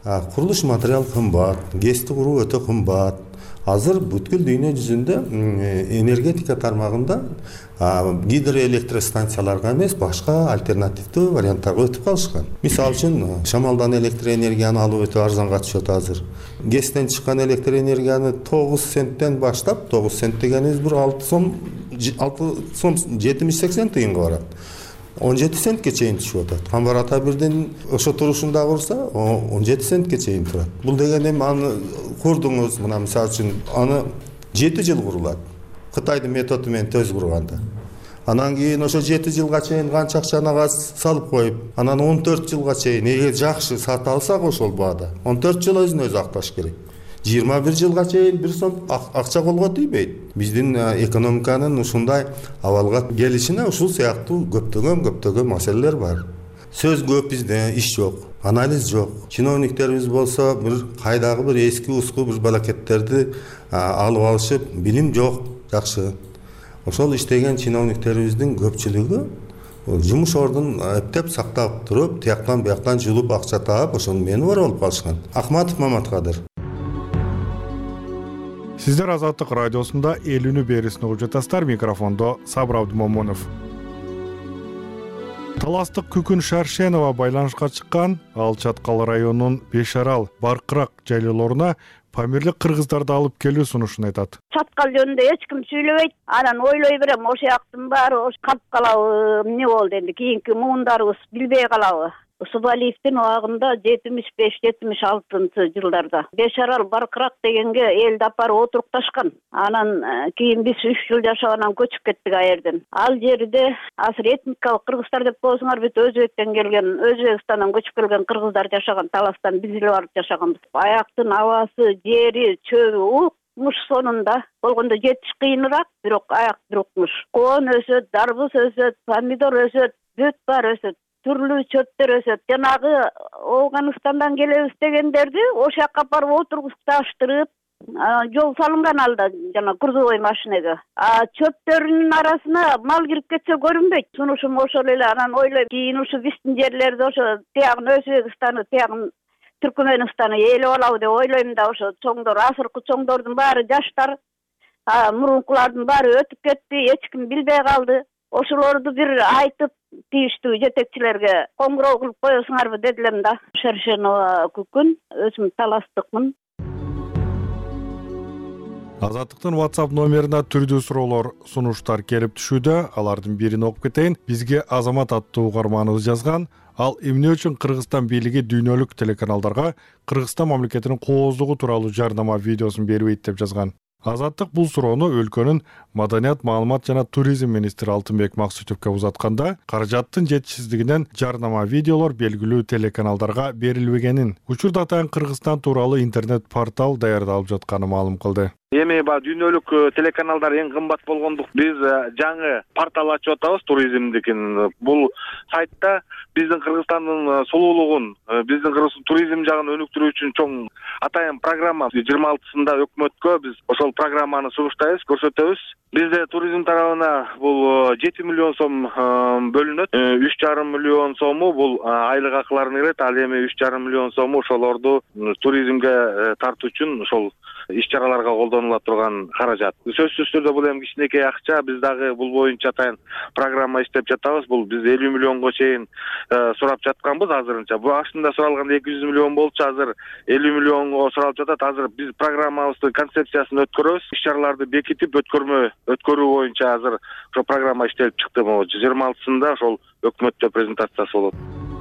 курулуш материал кымбат, гэсти куруу өтө кымбат. Азыр бүткүл дүйнө жүзүндө энергетика тармагында гидроэлектростанцияларга эмес, башка альтернативдүү варианттарга өтүп калышкан. Мисалы үчүн, шамалдан электр энергияны алуу өтө арзанга түшөт азыр. Гэстен чыккан электр энергияны тогуз центтен баштап, тогуз цент дегенибиз бир алты сом, алты сом жетимиш сексен тыйынга барат. он жети центке чейин түшүп атат. Камбар ата бирден ошо турушунда курса, он жети центке чейин турат. Бул деген эми аны курдуңуз, мына мисалы үчүн аны жети жыл курулат. Кытайдын методу менен төз курганда. Анан кийин ошо жети жылга чейин канча акчаны ага салып коюп, анан он төрт жылга чейин эгер жакшы сата алсак ошол баада, он төрт жыл өзүн өзү акташ керек. жыйырма бир жылга чейин бир сом акча колго тийбейт. Биздин экономиканын ушундай абалга келишине ушул сыяктуу көптөгөн көптөгөн маселелер бар. Сөз көп бизде, иш жок, анализ жок. Чиновниктерибиз болсо бир кайдагы бир эски уску бир балакеттерди алып алышып, билим жок, жакшы. Ошол иштеген чиновниктерибиздин көпчүлүгү жумуш ордун эптеп сактап туруп, тияктан бияктан жулуп акча таап, ошонун мени бар болуп калышкан. Акматов Маматкадыр. Сиздер Азаттык радиосунда эл үнү берүүсүн угуп жатасыздар. Микрофондо Сабыр Абдымомунов. Таластык Күкүн Шаршенова байланышка чыккан. Ал Чаткал районунун Беш Арал, Баркырак жайлоолоруна памирлик кыргыздарды алып келүү сунушун айтат. Чаткал жөнүндө эч ким сүйлөбөйт. Анан ойлой берем, ошо жактын баары ошо калып калабы, эмне болду энди, кийинки муундарыбыз билбей калабы. Усубалиевдин убагында жетимиш беш жетимиш алтынчы жылдарда Беш Арал Баркырак дегенге элди алып барып отурукташкан. Анан кийин биз үч жыл жашагандан көчүп кеттик ал жерден. Ал жерде азыр этникалык кыргыздар деп коесуңар, бүт Өзбектен келген, Өзбекстандан көчүп келген кыргыздар жашаган, таластан биз эле барып жашаганбыз. Аяктын абасы, жери, чөбү укмуш, сонунда болгондо жетиш кыйыныраак, бирок аяк бирокмуш. Коон өсөт, дарбыз өсөт, помидор өсөт, бүт бар өсөт. Түрлүү чөптөр өсөт. Жанагы Афганистандан келебиз дегендерди ошол жака барып отургузупташтырып, жол салынган алда жана грузовой машинеге. А чөптөрүнүн арасына мал кирип кетсе көрүнбөйт. Сунушум ошол эле. Анан ойлойм, кийин ушу биздин жерлерди ошо тиягын Өзбекстаны, тиягын Түркмөнстаны ээлеп алабы деп ойлойм да, ошо чоңдор, азыркы чоңдордун баары жаштар, мурункулардын баары өтүп кетти, эч ким билбей калды. Ошолорду бир айтып тийиштүү жетекчилерге коңгуроо кылып коесуңарбы дедилем да. Шаршенова Күкүн, өзүм таластыкмын. Азаттыктын WhatsApp номерине түрдүү суроолор, сунуштар келип түшүүдө. Алардын бирин окуп кетейин. Бизге Азамат аттуу угарманыбыз жазган. Ал эмне үчүн Кыргызстан бийлиги дүйнөлүк телеканалдарга Кыргызстан мамлекетинин кооздугу тууралуу жарнама видеосун бербейт деп жазган. Азаттык бул суроону өлкөнүн маданият, маалымат жана туризм министри Алтынбек Максутовго узатканда, каражаттын жетишсиздигинен жарнама видеолор белгилүү телеканалдарга берилбегенин, учурда атайын Кыргызстан тууралуу интернет портал даярдалып жатканын маалым кылды. Эми ба дүйнөлүк телеканалдар эң кымбат болгондук биз жаңы портал ачып атабыз, туризмдикин. Бул сайтта биздин Кыргызстандын сулуулугун, биздин туризм жагын өнүктүрүү үчүн чоң атайын программа жыйырма алтысында өкмөткө биз ошол программаны сунуштайбыз, көрсөтөбүз. Бизде туризм тарабына бул жети миллион сом бөлүнөт. үч жарым миллион сому бул айлык акыларына кирет, ал эми үч жарым миллион сому ошолорду туризмге тартуу үчүн ошол иш-чараларга колдонула турган каражат. Сөзсүз түрдө бул эми кичинекей акча, биз дагы бул боюнча атайын программа иштеп жатабыз. Бул биз элүү миллионго чейин сурап жатканбыз азырынча. Бул башында суралганда эки жүз миллион болчу, азыр элүү миллионго суралып жатат. Азыр биз программабыздын концепциясын өткөрөбүз. Иш-чараларды бекитип, өткөрмө өткөрүү боюнча азыр ошо программа иштелип чыкты. жыйырма алтысында ошол өкмөттө презентациясы болот.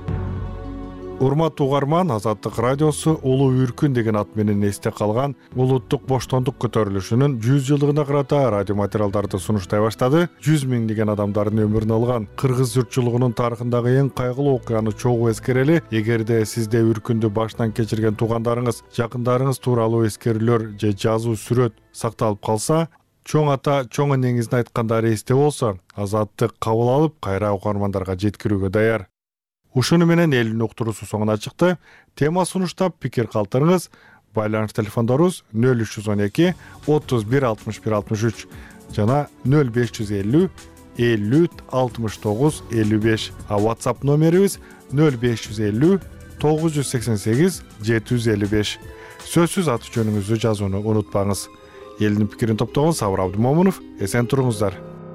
Урматтуу угарман, Азаттык радиосу Улуу Үркүн деген ат менен эсте калган улуттук боштондук көтөрүлүшүнүн жүз жылдыгына карата радио материалдарды сунуштай баштады. жүз миңдеген адамдардын өмүрүн алган кыргыз журтчулугунун тарыхындагы эң кайгылуу окуяны чогуу эскерели. Эгерде сизде Үркүндү баштан кечирген туугандарыңыз, жакындарыңыз тууралуу эскерүүлөр же жазуу сүрөт сакталып калса, чоң ата чоң энеңиздин айткандары эсте болсо, Азаттык кабыл алып, кайра угармандарга жеткирүүгө даяр. Ушуну менен элдин уктуруусу соңуна чыкты. Тема сунуштап пикир калтырыңыз. Байланыш телефондорубуз нөл үч жүз он эки отуз бир алтымыш бир алтымыш үч жана нөл беш жүз элүү элүү алтымыш тогуз элүү беш. А WhatsApp номерибиз нөл беш жүз элүү тогуз жүз сексен сегиз жети жүз элүү беш. Сөзсүз аты жөнүңүздү жазууну унутпаңыз. Элдин пикирин топтогон Сабыр Абдымомунов, эсен туруңуздар.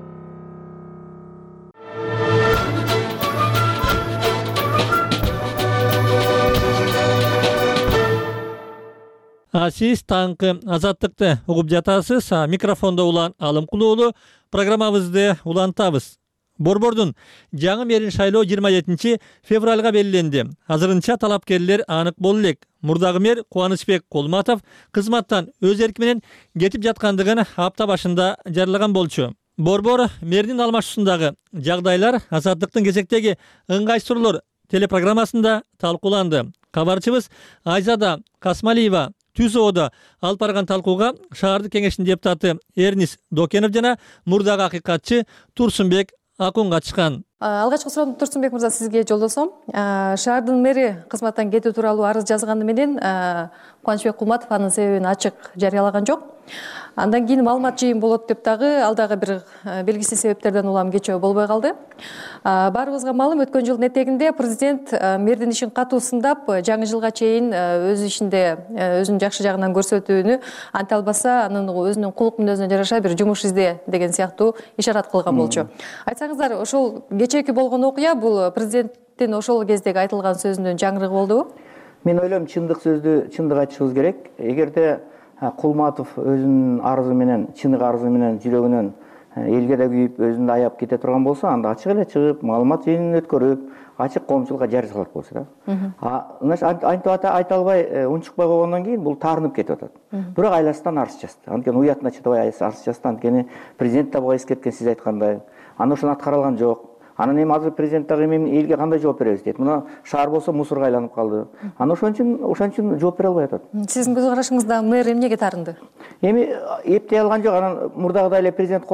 Сиз таңкы азаттыкты угуп жатасыз. Микрофондо улан Алымкул уулу. Программабызды улантабыз. Борбордун жаңы мэрин шайлоо жыйырма жетинчи февралга белгиленди. Азырынча талапкерлер анык болу элек. Мурдагы мэр Кубанычбек Колматов кызматтан өз эрки менен кетип жаткандыгын апта башында жарыялаган болчу. Борбор мэрдин алмашуусундагы жагдайлар азаттыктын кезектеги ыңгайсыздуулар телепрограммасында талкууланды. Кабарчыбыз Айзада Касмалиева түз оодо алып барган талкууга шаардык кеңештин депутаты Эрнис Докенов жана мурдагы акыйкатчы Турсунбек Акун катышкан. Алгачкы суроомду Турсунбек мырза сизге жолдосом. Шаардын мэри кызматтан кетүү тууралуу арыз жазганы менен Кубанычбек Кулматов анын себебин ачык жарыялаган жок. Андан кийин маалымат жыйын болот деп дагы ал дагы бир белгисиз себептерден улам кечөө болбой калды. Баарыбызга маалым, өткөн жылдын этегинде президент мэрдин ишин катуу сындап, жаңы жылга чейин өз ишинде өзүнүн жакшы жагынан көрсөтүүнү, анте албаса анын өзүнүн кулук мүнөзүнө жараша бир жумуш изде деген сыяктуу ишарат кылган болчу. Айтсаңыздар, ошол кечээки болгон окуя бул президенттин ошол кездеги айтылган сөзүнүн жаңырыгы болдубу? Мен ойлойм, чындык сөздү чындык айтышыбыз керек. Эгерде Кулматов өзүнүн арызы менен, чындык арызы менен жүрөгүнөн элге да күйүп, өзүн да аяп кете турган болсо, анда ачык эле чыгып, маалымат жыйынын өткөрүп, ачык коомчулукка жарыялат болсо да. А антип айта албай, унчукпай койгондон кийин бул таарынып кетип атат. Бирок айласынан арыз жазды. Анткени уятына чыдабай арыз жазды. Анткени президент да буга эскерткен, сиз айткандай. Аны ошону аткарылган жок. Анан эми азыр президент дагы эми элге кандай жооп беребиз дейт. Мына шаар болсо мусорго айланып калды. Аны ошон үчүн ошон үчүн жооп бере албай атат. Сиздин көз карашыңызда мэр эмнеге таарынды? Эми эптей алган жок. Анан мурдагыдай эле президент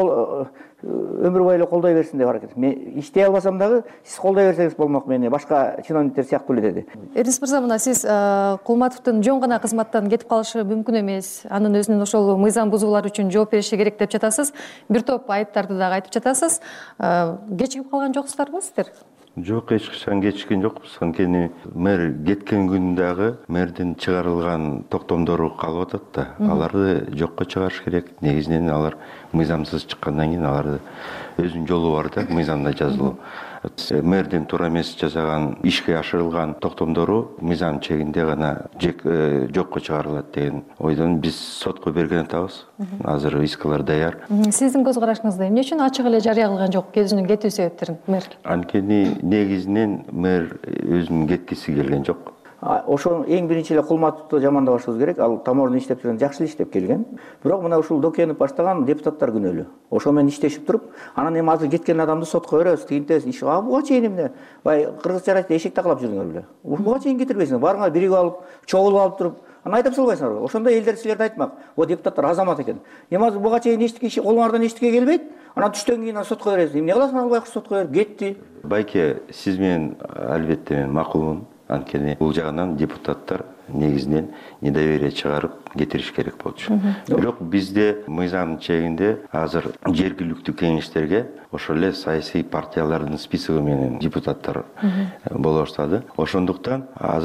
өмүр бою эле колдой берсин деп аракет. Мен иштей албасам дагы сиз колдой берсеңиз болмок, мени башка чиновниктер сыяктуу эле деди. Эрнис мырза, мына сиз Кулматовдун жөн гана кызматтан кетип калышы мүмкүн эмес, анын өзүнүн ошол мыйзам бузуулар үчүн жооп бериши керек деп жатасыз. Бир топ айыптарды дагы айтып жатасыз. Кечигип калган жоксуздарбы сиздер? Жок, эч качан кечиккен жокпуз. Анткени мэр кеткен күндөгү мэрдин чыгарылган токтомдору калып атат да. Аларды жокко чыгарыш керек. Негизинен алар мыйзамсыз чыккандан кийин аларды өзүнүн жолу бар да, мыйзамда жазылуу. Мэрдин туура эмес жасаган, ишке ашырылган токтомдору мыйзам чегинде гана жокко чыгарылат деген ойдон биз сотко берген атабыз. Азыр искалар даяр. Сиздин көз карашыңызда эмне үчүн ачык эле жарыя кылган жок өзүнүн кетүү себептерин мэр? Анткени негизинен мэр өзүнүн кеткиси келген жок. Ошол эң биринчи эле Кулматовду жамандабашыбыз керек. Ал тамордун иштеп жүргөн жакшы иштеп келген. Бирок мына ушул Докенов баштаган депутаттар күнөөлүү. Ошол менен иштешип туруп, анан эми азыр кеткен адамды сотко беребиз, тигинтебиз. Иш а буга чейин эмне? Бай кыргызча айтты, эшек таклап жүрүңөр беле. Буга чейин кетирбейсиңер. Барыңар биригип алып, чогулуп алып туруп, аны айтып салбайсыңарбы? Ошондо элдер силерде айтмак. О депутаттар азамат экен. Эми азыр буга чейин эчтеке колуңардан эчтеке келбейт. Анан түштөн кийин сотко беребиз. Эмне кыласың ал байкуш сотко берип кетти? Байке, сиз менен албетте мен макулмун. Анткени бул жагынан депутаттар негизинен недоверие чыгарып кетириш керек болчу. Бирок бизде мыйзам чегинде азыр жергиликтүү кеңештерге ошол эле саясий партиялардын списоги менен депутаттар боло баштады. Ошондуктан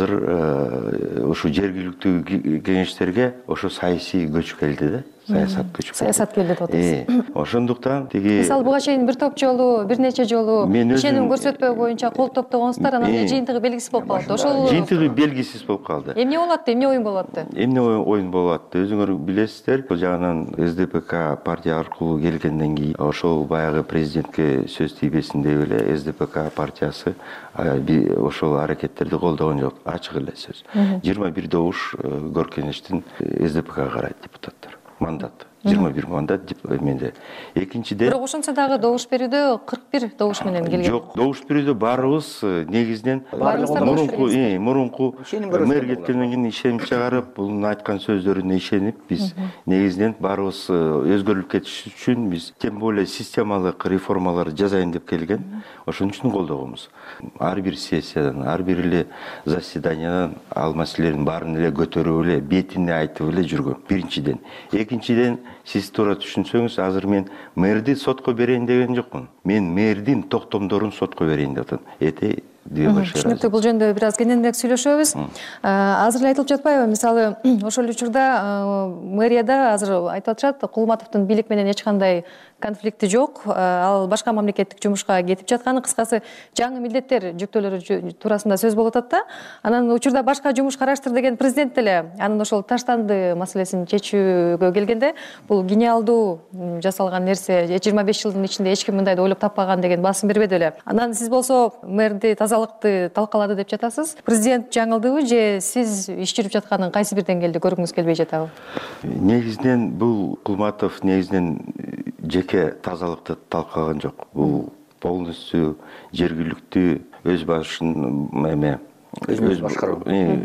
азыр ушу жергиликтүү кеңештерге ошо саясий көч келди да. Саясат көчүп. Саясат келди деп атасыз. Ошондуктан тиги мисалы буга чейин бир топ жолу, бир нече жолу ишеним көрсөтпөө боюнча кол топтогонсуздар, анан жыйынтыгы белгисиз болуп калды. Ошол жыйынтыгы белгисиз болуп калды. Эмне болуп атты? Эмне оюн болуп атты? Эмне оюн болуп атты? Өзүңөр билесиздер, бул жагынан эс дэ пэ ка партия аркылуу келгенден кийин ошол баягы президентке сөз тийбесин деп эле эс дэ пэ ка партиясы ошол аракеттерди колдогон жок. Ачык эле сөз. жыйырма бир добуш көркенештин эс дэ пэ кага карайт депутаттар. Мандат. жыйырма бир мандат менде. Экинчиден бирок ошентсе дагы добуш берүүдө кырк бир добуш менен келген. Жок, добуш берүүдө баарыбыз негизинен мурунку мурунку мэр кеткенден кийин ишеним чыгарып, бунун айткан сөздөрүнө ишенип, биз негизинен баарыбыз өзгөрүлүп кетиш үчүн биз тем более системалык реформалар жасайын деп келген. Ошон үчүн колдогонбуз. Ар бир сессиядан, ар бир эле заседаниядан ал маселелердин баарын эле көтөрүп эле, бетине айтып эле жүргөн. Биринчиден. Экинчиден, сиз туура түшүнсөңүз, азыр мен мэрди сотко берейин деген жокмун. Мен мэрдин токтомдорун сотко берейин деп атам. Эте две большие разницы. Түшүнүктүү, бул жөнүндө бир аз кененирээк сүйлөшөбүз. Азыр эле айтылып жатпайбы, мисалы ошол учурда мэрияда азыр айтып атышат, Кулматовдун бийлик менен эч кандай конфликти жок, ал башка мамлекеттик жумушка кетип жатканы, кыскасы жаңы милдеттер жүктөөлөрү туурасында сөз болуп атат да. Анан учурда башка жумуш караштыр деген президент деле анын ошол таштанды маселесин чечүүгө келгенде, бул гениалдуу жасалган нерсе, жыйырма беш жылдын ичинде эч ким мындайды ойлоп таппаган деген басым бербеди беле. Анан сиз болсо мэрди тазалыкты талкалады деп жатасыз. Президент жаңылдыбы же сиз иш жүрүп жатканын кайсы бир деңгээлде көргүңүз келбей жатабы? Негизинен бул Кулматов негизинен жеке тазалыкты талкалаган жок. Бул полностью жергиликтүү өз башын эме өз башкаруу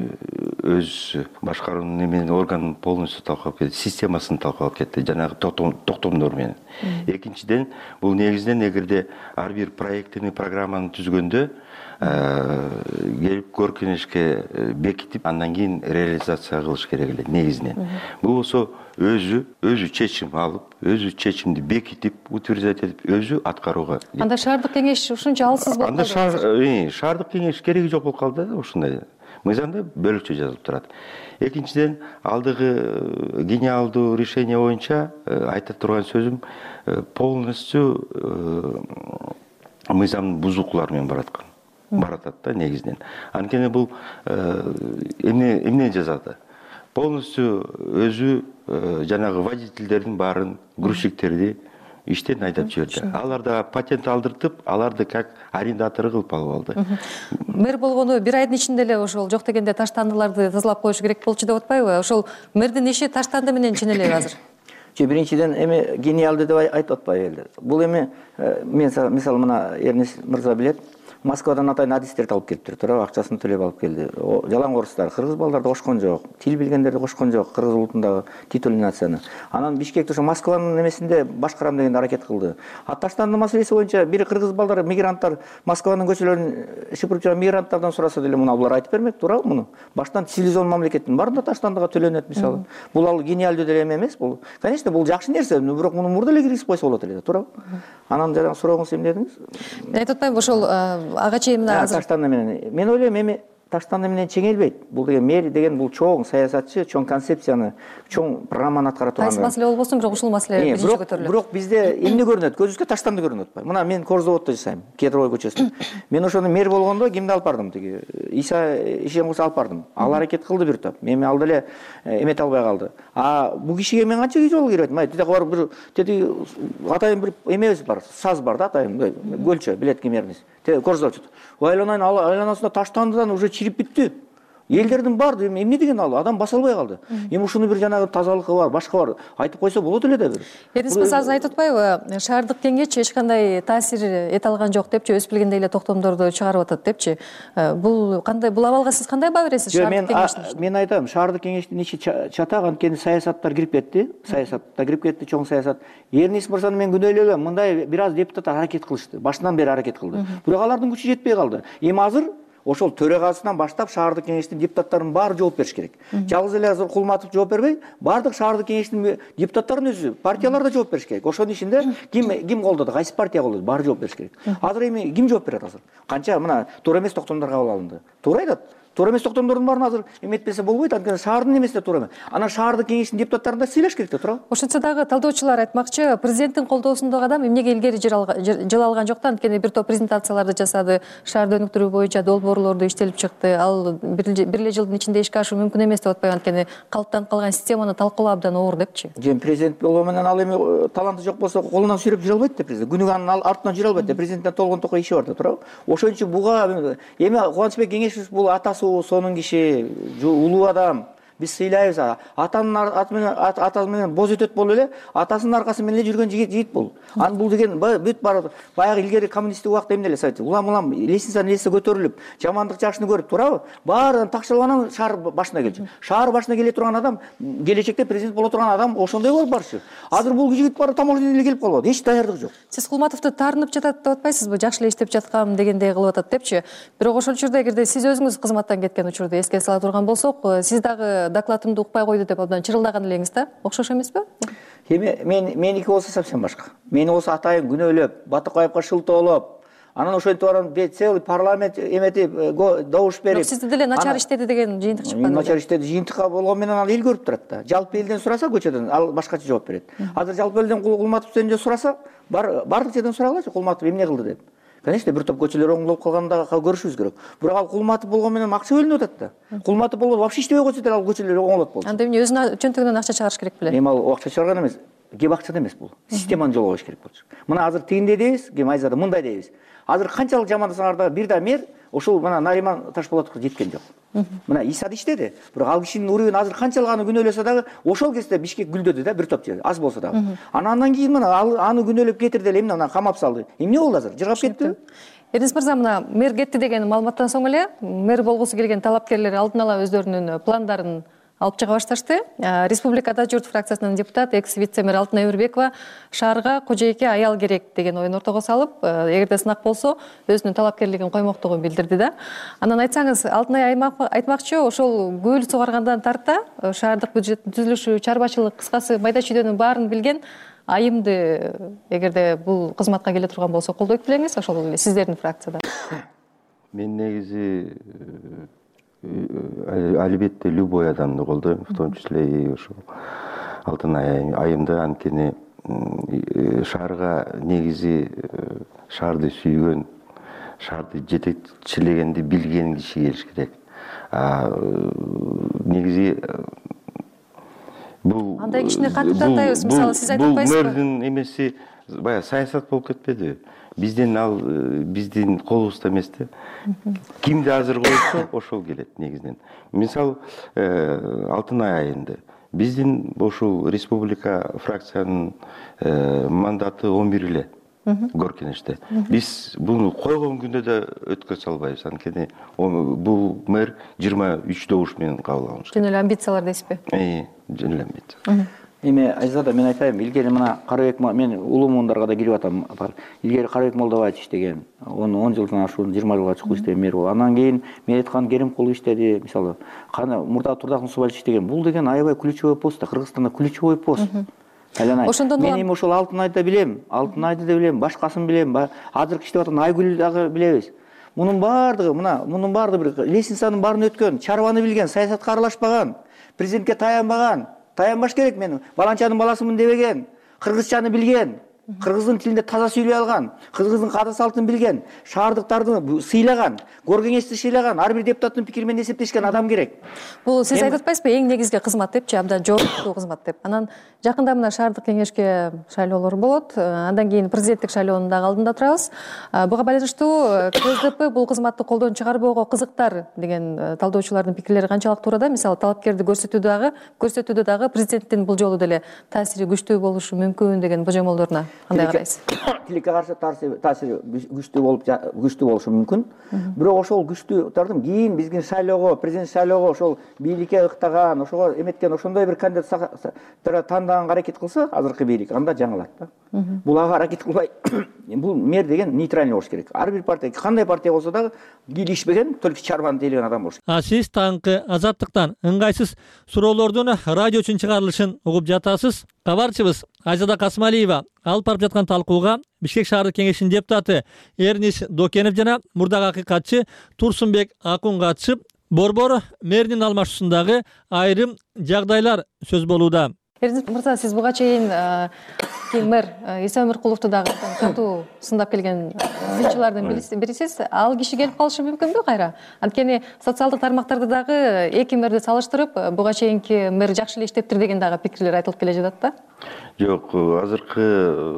өз башкаруунун эменин органын полностью талкалап кетти, системасын талкалап кетти, жанагы токтомдор менен. Экинчиден, бул негизинен эгерде ар бир проекттини программаны түзгөндө келип көркенешке бекитип, андан кийин реализация кылыш керек эле негизинен. Бул болсо өзү өзү чечим алып, өзү чечимди бекитип, утверждать этип, өзү аткарууга. Анда шаардык кеңеш ушунча алсыз болуп калды. Анда шаардык кеңеш кереги жок болуп калды да, ушундай. Мыйзамда бөлөкчө жазылып турат. Экинчиден, алдыгы гениалдуу решение боюнча айта турган сөзүм полностью мыйзамдын бузуклары менен бараткан. Баратат да негизинен. Анткени бул эмне эмне жазады? Полностью өзү жанагы водительдердин баарын, грузчиктерди иштен айдап жиберди. Аларда патент алдыртып, аларды как арендатор кылып алып алды. Мэр болгону бир айдын ичинде эле ошол жок дегенде таштандыларды тазалап коюш керек болчу деп атпайбы? Ошол мэрдин иши таштанды менен ченелеби азыр? Же биринчиден эми гениалды деп айтып атпайбы элдер. Бул эми мен мисалы мына Эрнес мырза билет, Москвадан атайын адистерди алып келиптир, туурабы, акчасын төлөп алып келди. Жалаң орустар, кыргыз балдарды кошкон жок, тил билгендерди кошкон жок, кыргыз улутундагы титулизацияны. Анан Бишкекте ошо Москванын эмесинде башкарам деген аракет кылды. А таштанды маселеси боюнча бир кыргыз балдар, мигранттар Москванын көчөлөрүн шыпырып жүргөн мигранттардан сураса деле муну булар айтып бермек, туурабы муну? Баштан цивилизацион мамлекеттин баарында таштандыга төлөнөт мисалы. Бул ал гениалдуу деле эмес, бул. Конечно, бул жакшы нерсе, бирок муну мурда эле киргизип койсо болот эле, туурабы? Анан жанагы сурооңуз эмне дедиңиз? Мен айтып атпаймынбы, ошол ага чейин мына азыр таштанды менен. Мен ойлойм, эми таштанды менен чеңелбейт. Бул деген мэр деген бул чоң саясатчы, чоң концепцияны, чоң программаны аткара турган. Кайсы маселе болбосун, бирок ушул маселе биринчи көтөрүлөт. Бирок бизде эмне көрүнөт? Көзүбүзгө таштанды көрүнөт атпайбы? Мына мен Корзаводдо жашайм, Кедровый көчөсүндө. Мен ошону мэр болгондо кимди алып бардым? Тиги Иса Ишенгулду алып бардым. Ал аракет кылды бир топ. Мен ал деле эмете албай калды. А бул кишиге мен канча жолу кирет? Май тиде бар бир тети атайын бир эмебиз бар, саз бар да атайын, көлчө, билет кимербиз. Корзовчу. Айланайын айланасында таштандыдан уже чирип бүттү. Элдердин баары эмне деген ал адам баса албай калды. Эми ушуну бир жанагы тазалыгы бар, башка бар айтып койсо болот эле да бир. Эрнес мырза азыр айтып атпайбы? Шаардык кеңеш эч кандай таасир эте алган жок депчи, өз билгендей эле токтомдорду чыгарып атат депчи. Бул кандай, бул абалга сиз кандай баа бересиз шаардык кеңештин? Мен айтам, шаардык кеңештин ичи чатак, анткени саясаттар кирип кетти, саясатта кирип кетти, чоң саясат. Эрнес мырзаны мен күнөөлөгөм, мындай бир аз депутаттар аракет кылышты, башынан бери аракет кылды. Бирок алардын күчү жетпей калды. Эми азыр ошол төрагасынан баштап шаардык кеңештин депутаттарынын баары жооп бериш керек. Жалгыз эле азыр Кулматов жооп бербей, баардык шаардык кеңештин депутаттарынын өзү, партиялар да жооп бериш керек. Ошонун ичинде ким ким колдоду, кайсы партия колдоду, баары жооп бериш керек. Азыр эми ким жооп берет азыр? Канча мына туура эмес токтомдор кабыл алынды. Туура айтат. Туура эмес токтомдордун баарын азыр эметпесе болбойт, анткени шаардын эмесине туура эмес. Анан шаардык кеңештин депутаттарын да сыйлаш керек да, туура. Ошентсе дагы талдоочулар айтмакчы, президенттин колдоосундагы адам эмнеге илгери жыла алган жок да, анткени бир топ презентацияларды жасады, шаарды өнүктүрүү боюнча долбоорлорду иштелип чыкты. Ал бир эле жылдын ичинде ишке ашуу мүмкүн эмес деп атпайбы, анткени калыптанып калган системаны талкуулоо абдан оор депчи. Жем президент болгон менен ал эми таланты жок болсо колунан сүйрөп жүрө албайт да президент. Күнүгө анын артынан жүрө албайт да, президенттен толгон токой иши бар да, туура. Ошон үчүн буга эми Кубанычбек Кеңешевич бул атасы сонун киши, улуу адам. Биз сыйлайбыз. Атанын аты менен атасы менен боз өтөт болуп эле, атасынын аркасы менен эле жүргөн жигит жигит бул. Ан бул деген бүт бар баягы илгери коммунисттик убакта эмне эле совет. Улам-улам лестницаны лестница көтөрүлүп, жамандык жакшыны көрүп турабы? Баарын такшаланан шаар башына келчү. Шаар башына келе турган адам, келечекте президент боло турган адам ошондой болуп барчу. Азыр бул жигит бар таможнядан эле келип калып, эч даярдык жок. Сиз Кулматовду таарынып жатат деп атпайсызбы? Жакшы эле иштеп жаткан дегендей кылып атат депчи. Бирок ошол учурда эгерде сиз өзүңүз кызматтан кеткен учурду эске сала турган болсок, сиз дагы докладымды укпай койду деп абдан чырылдаган элеңиз да? Окшош эмеспи? Эми мен меники болсо совсем башка. Мени болсо атайын күнөөлөп, Батыкбаевга шылтоолоп, анан ошентип барып целый парламент эметип добуш берип. Сизде деле начар иштеди деген жыйынтык чыккан. Начар иштеди, жыйынтыкка болгон менен ал эл көрүп турат да. Жалпы элден сураса көчөдөн ал башкача жооп берет. Азыр жалпы элден Кулматовдон же сураса, бардык жерден сурагалычы Кулматов эмне кылды деп. Конечно, бир топ көчөлөр оңдолуп калганда көрүшүбүз керек. Бирок ал Кулматов болгон менен акча бөлүнүп атат да. Кулматов болгон вообще иштебей койсо деле ал көчөлөр оңолот болчу. Анда эмне өзүнүн чөнтөгүнөн акча чыгарыш керек беле? Эми ал акча чыгарган эмес, кеп акчада эмес бул. Системаны жолго коюш керек болчу. Мына азыр тигиндей дейбиз, кем айзада мындай дейбиз. Азыр канчалык жамандасаңар бир да мэр ошол мына Нариман Ташполотовго жеткен жок. Мына Исад иштеди, бирок ал кишинин урубун азыр канчалык аны күнөөлөсө дагы ошол кезде Бишкек гүлдөдү да, бир топ жер, аз болсо дагы. Анан кийин мына аны күнөөлөп кетирди эле, эмне аны камап салды. Эмне болду азыр? Жыргап кеттиби? Эрдинис мырза, мына мэр кетти деген маалыматтан соң эле мэр болгусу келген талапкерлер алдын ала өздөрүнүн пландарын алып чыга башташты. Республикада журт фракциясынын депутаты экс вице-мэр Алтынай Өрбекова шаарга кожоейке аял керек деген оюн ортого салып, эгерде сынак болсо өзүнүн талапкерлигин коймоктугун билдирди да. Анан айтсаңыз, Алтынай айтмакчы, ошол гүл сугаргандан тарта шаардык бюджеттин түзүлүшү, чарбачылык, кыскасы майда чүйдөнүн баарын билген айымды эгерде бул кызматка келе турган болсо колдойт белеңиз, ошол эле сиздердин фракцияда? Мен негизи албетте любой адамды колдойм, в том числе и ошол Алтынай айымды. Анткени шаарга негизи шаарды сүйгөн, шаарды жетекчилегенди билген киши келиш керек. Негизи бул андай кишини кантип тандайбыз? Мисалы, сиз айтып атпайсызбы? Бул мэрдин эмеси баягы саясат болуп кетпедиби? Бизден ал биздин колубузда эмес да. Кимди азыр койсо ошол келет негизинен. Мисалы, Алтынай айымды биздин ошол республика фракциянын мандаты он бир эле Горкенеште. Биз буну койгон күндө да өткөрө албайбыз. Анткени бул мэр жыйырма үч добуш менен кабыл алынды. Жөн эле амбициялар дейсизби? Э, жөн эле амбиция. Эми Айзада, мен айтайын, илгери мына Карабек, мен улуу муундарга да кирип атам. Илгери Карабек Молдобаевич иштеген, он жылдан ашуун жыйырма жылга чыкып иштеген мэр болду. Андан кийин мен айткан Керимкулов иштеди, мисалы, кана Мурда Турдакын Субалич иштеген. Бул деген аябай ключевой пост, Кыргызстанда ключевой пост. Ошондон мен эми ошол Алтынайды да билем, Алтынайды да билем, башкасын билем, азыркы иштеп аткан Айгүл дагы билебиз. Мунун баардыгы, мына, мунун баардыгы бир лестницанын баарын өткөн, чарбаны билген, саясатка аралашпаган, президентке таянбаган. Таянбаш керек, мен баланчанын баласымын дебеген, кыргызчаны билген, кыргыздын тилинде таза сүйлөй алган, кыргыздын каада салтын билген, шаардыктарды сыйлаган, Горкенешти сыйлаган, ар бир депутаттын пикири менен эсептешкен адам керек. Бул сиз айтып атпайсызбы, эң негизги кызмат депчи, абдан жогорку кызмат деп. Анан жакында мына шаардык кеңешке шайлоолор болот, андан кийин президенттик шайлоонун дагы алдында турабыз. Буга байланыштуу КСДП бул кызматты колдон чыгарбоого кызыктар деген талдоочулардын пикирлери канчалык туура да? Мисалы, талапкерди көрсөтүүдө дагы, көрсөтүүдө дагы президенттин бул жолу деле таасири күчтүү болушу мүмкүн деген божомолдоруна кандай карайсыз? Тилекке каршы таасири күчтүү болуп күчтүү болушу мүмкүн. Бирок ошол күчтүүтөрдүн кийин биздин шайлоого, президент шайлоого ошол бийликке ыктаган, ошого эметкен ошондой бир кандидат тандаган аракет кылса, азыркы бийлик анда жаңылат да. Бул ага аракет кылбай, бул мэр деген нейтральный болуш керек. Ар бир партия, кандай партия болсо дагы кийлишпеген, только чарбаны тейлеген адам болуш керек. А сиз таңкы Азаттыктан ыңгайсыз суроолордун радио үчүн чыгарылышын угуп жатасыз. Кабарчыбыз Айзада Касмалиева алып барып жаткан талкууга Бишкек шаардык кеңешинин депутаты Эрнис Докенов жана мурдагы акыйкатчы Турсунбек Акун катышып, борбор мэрдин алмашуусундагы айрым жагдайлар сөз болууда. Эрнис мырза, сиз буга чейин мэр Иса Өмүркуловду дагы катуу сындап келген сынчылардын бирисиз. Ал киши келип калышы мүмкүнбү кайра? Анткени социалдык тармактарда дагы эки мэрди салыштырып, буга чейинки мэр жакшы эле иштептир деген дагы пикирлер айтылып келе жатат да. Жок, азыркы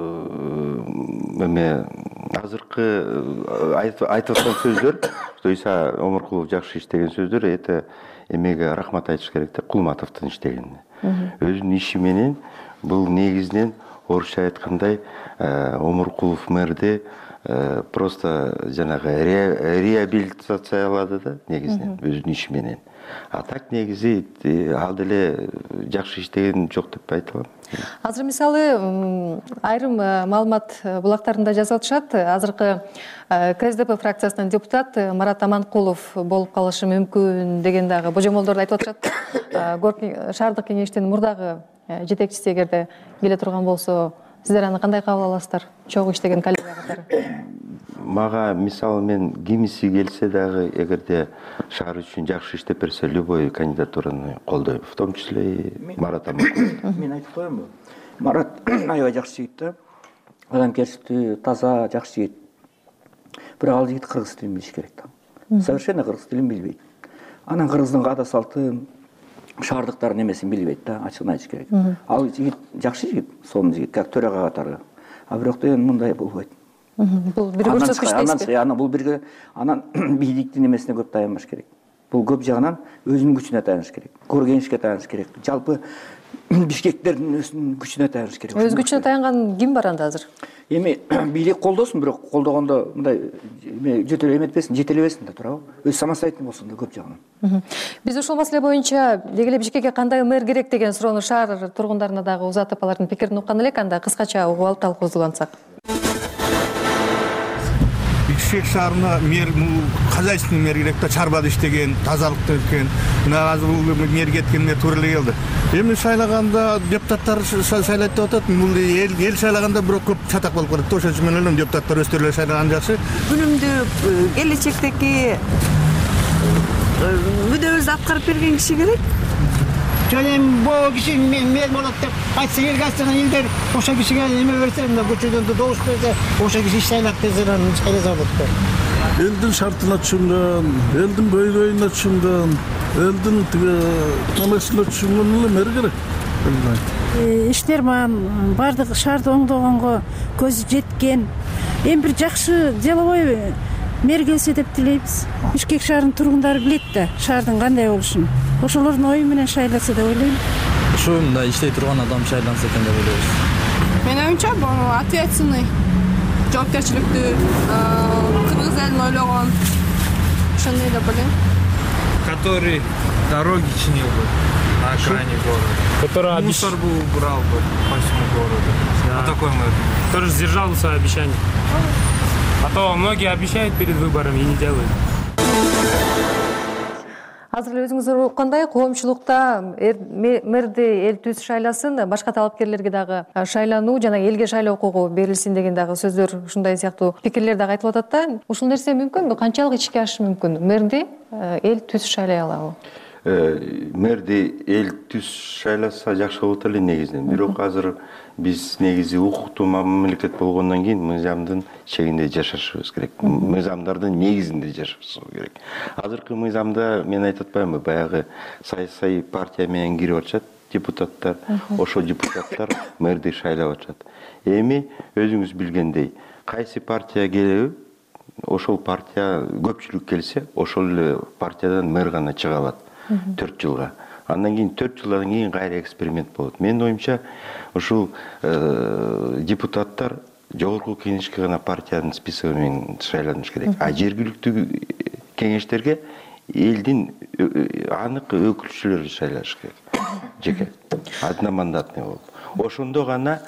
эме азыркы айтып аткан сөздөр, что Иса Өмүркулов жакшы иштеген сөздөр, это эмеге рахмат айтыш керек да, Кулматовдун иштегенине. Өзүнүн иши менен бул негизинен орусча айткандай Өмүркулов мэрди просто жанагы реабилитациялады да, негизинен өзүнүн иши менен. А так негизи ал деле жакшы иштеген жок деп айта алам. Азыр мисалы айрым маалымат булактарында жазып атышат, азыркы КСДП фракциясынын депутаты Марат Аманкулов болуп калышы мүмкүн деген дагы божомолдорду айтып атышат. Шаардык кеңештин мурдагы жетекчиси эгерде келе турган болсо, сиздер аны кандай кабыл аласыздар? Чогуу иштеген коллега катары. мага мисалы мен кимиси келсе дагы эгерде шаар үчүн жакшы иштеп берсе любой кандидатураны колдойм, в том числе и Марат Аманкулов. Мен айтып коеюнбу? Марат аябай жакшы жигит да. Адамгерчиликтүү, таза, жакшы жигит. Бирок ал жигит кыргыз тилин билиш керек да. Совершенно кыргыз тилин билбейт. Анан кыргыздын каада салтын, шаардыктардын эмесин билбейт да, ачыгын айтыш керек. Ал жигит жакшы жигит, сонун жигит, как төрага катары. А бирок деген мындай болбойт. Бул бир көрсөткүч дейсизби? Анан бул бирге анан бийликтин эмесине көп таянбаш керек. Бул көп жагынан өзүнүн күчүнө таяныш керек. Көргенишке таяныш керек. Жалпы бишкектердин өзүнүн күчүнө таяныш керек. Өз күчүнө таянган ким бар анда азыр? Эми бийлик колдосун, бирок колдогондо мындай жөтөлө эметпесин, жетелебесин да, туурабы? Өз самостоятельный болсун да көп жагынан. Биз ушул маселе боюнча деги эле Бишкекке кандай мэр керек деген суроону шаар тургундарына дагы узатып алардын пикирин уккан элек, анда кыскача угуп алып талкуубузду улантсак. Бишкек шаарына мэр, хозяйственный мэр керек да, чарбада иштеген, тазалыкта кеткен. Мына азыр бул мэр кеткенине туура эле келди. Эми шайлаганда депутаттар шайлайт деп атат. Бул эл эл шайлаганда бирок көп чатак болуп кетет. Ошон үчүн мен ойлойм, депутаттар өздөрү эле шайлаган жакшы. Күнүмдүк келечектеги мүддөбүздү аткарып берген киши керек. Жөн эми бул киши мэр болот деп айтса келгасынан элдер ошол кишиге эме берсе, мына көчөдөн добуш берсе, ошол киши шайлап десе, анан шайласа болот да. Элдин шартына түшүнгөн, элдин бөйгөйүнө түшүнгөн, элдин тиги талашына түшүнгөн эле мэр керек. Иштерман бардык шаарды оңдогонго көзү жеткен. Эми бир жакшы деловой мэр келсе деп тилейбиз. Бишкек шаарынын тургундары билет да шаардын кандай болушун. Ошолордун ою менен шайласа деп ойлойм. Ушунда иштей турган адам шайланса экен деп ойлойбуз. Менин оюмча, бул ответственный, жоопкерчиликтүү, кыргыз элин ойлогон. Ошондой деп ойлойм. Который дороги чинил бы на окраине города. Который мусор бы убрал бы по всему городу. Вот такой мэр. Который сдержал свои обещания. А то многие обещают перед выборами и не делают. Азыр эле өзүңүз уккандай коомчулукта мэрди эл түз шайласын, башка талапкерлерге дагы шайлануу жана элге шайлоо укугу берилсин деген дагы сөздөр, ушундай сыяктуу пикирлер дагы айтылып атат да. Ушул нерсе мүмкүнбү? Канчалык ишке ашышы мүмкүн? Мэрди эл түз шайлай алабы? Мэрди эл түз шайласа жакшы болот эле негизинен. Бирок азыр биз негизи укуктуу мамлекет болгондон кийин мыйзамдын чегинде жашашыбыз керек. Мыйзамдардын негизинде жашашыбыз керек. Азыркы мыйзамда мен айтып атпаймынбы, баягы саясий партия менен кирип атышат депутаттар, ошол депутаттар мэрди шайлап атышат. Эми өзүңүз билгендей, кайсы партия келеби, ошол партия көпчүлүк келсе, ошол эле партиядан мэр гана чыга алат төрт жылга. Андан кийин төрт жылдан кийин кайра эксперимент болот. Менин оюмча, ушул депутаттар жогорку кеңешке гана партиянын списоги менен шайланыш керек. А жергиликтүү кеңештерге элдин анык өкүлчүлөрү шайлаш керек. Жеке одномандатный болуп. Ошондо гана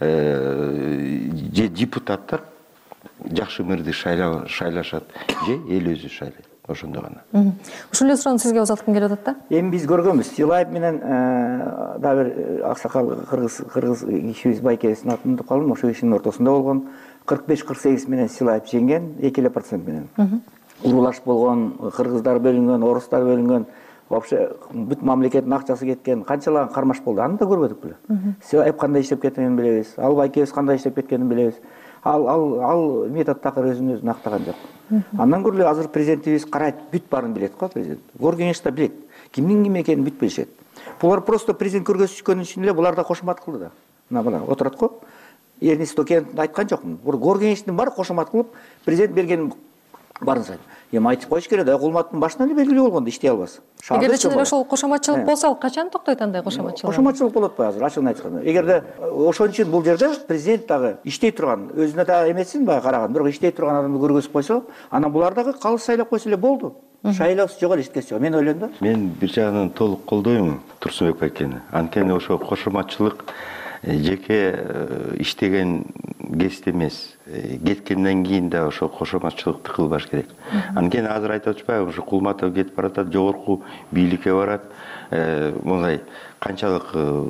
депутаттар жакшы мэрди шайлашат же эл өзү шайлайт. Ошондо гана. Ушул эле суроону сизге узаткым келип атат да. Эми биз көргөнбүз. Силаев менен дагы бир аксакал кыргыз кыргыз кишибиз байкебиздин атын унутуп калдым. Ошол кишинин ортосунда болгон кырк беш кырк сегиз менен Силаев жеңген, эки эле процент менен. Урулаш болгон, кыргыздар бөлүнгөн, орустар бөлүнгөн, вообще бүт мамлекеттин акчасы кеткен, канчалаган кармаш болду. Аны да көрбөдүк беле. Силаев кандай иштеп кеткенин билебиз. Ал байкебиз кандай иштеп кеткенин билебиз. Ал ал ал метод такыр өзүн өзү актаган жок. Андан көрө эле азыр президентибиз карайт, бүт баарын билет го президент. Гор кеңеште билет. Кимдин ким экенин бүт билишет. Булар просто президент көргөзүшкөн үчүн эле булар да кошомат кылды да. Мына мына отурат го. Эрнис Токен айткан жокмун. Бул гор кеңештин баары кошомат кылып, президент берген баарын сайт. Эми айтып коюш керек да, кулматтын башынан эле белгилүү болгондо иштей албас. Эгерде чын эле ошол кошоматчылык болсо, ал качан токтойт андай кошоматчылык? Кошоматчылык болот атпайбы азыр, ачыгын айтканда. Эгерде ошон үчүн бул жерде президент дагы иштей турган, өзүнө дагы эмесин баягы караган, бирок иштей турган адамды көргөзүп койсо, анан булар дагы калыс шайлап койсо эле болду. Шайлоосу жок эле эчкеси жок. Мен ойлойм да. Мен бир жагынан толук колдойм Турсунбек байкени. Анткени ошо кошоматчылык жеке иштеген кесип эмес. Кеткенден кийин да ошо кошоматчылыкты кылбаш керек. Анткени азыр айтып атышпайбы, ушу Кулматов кетип баратат, жогорку бийликке барат. Мындай канчалык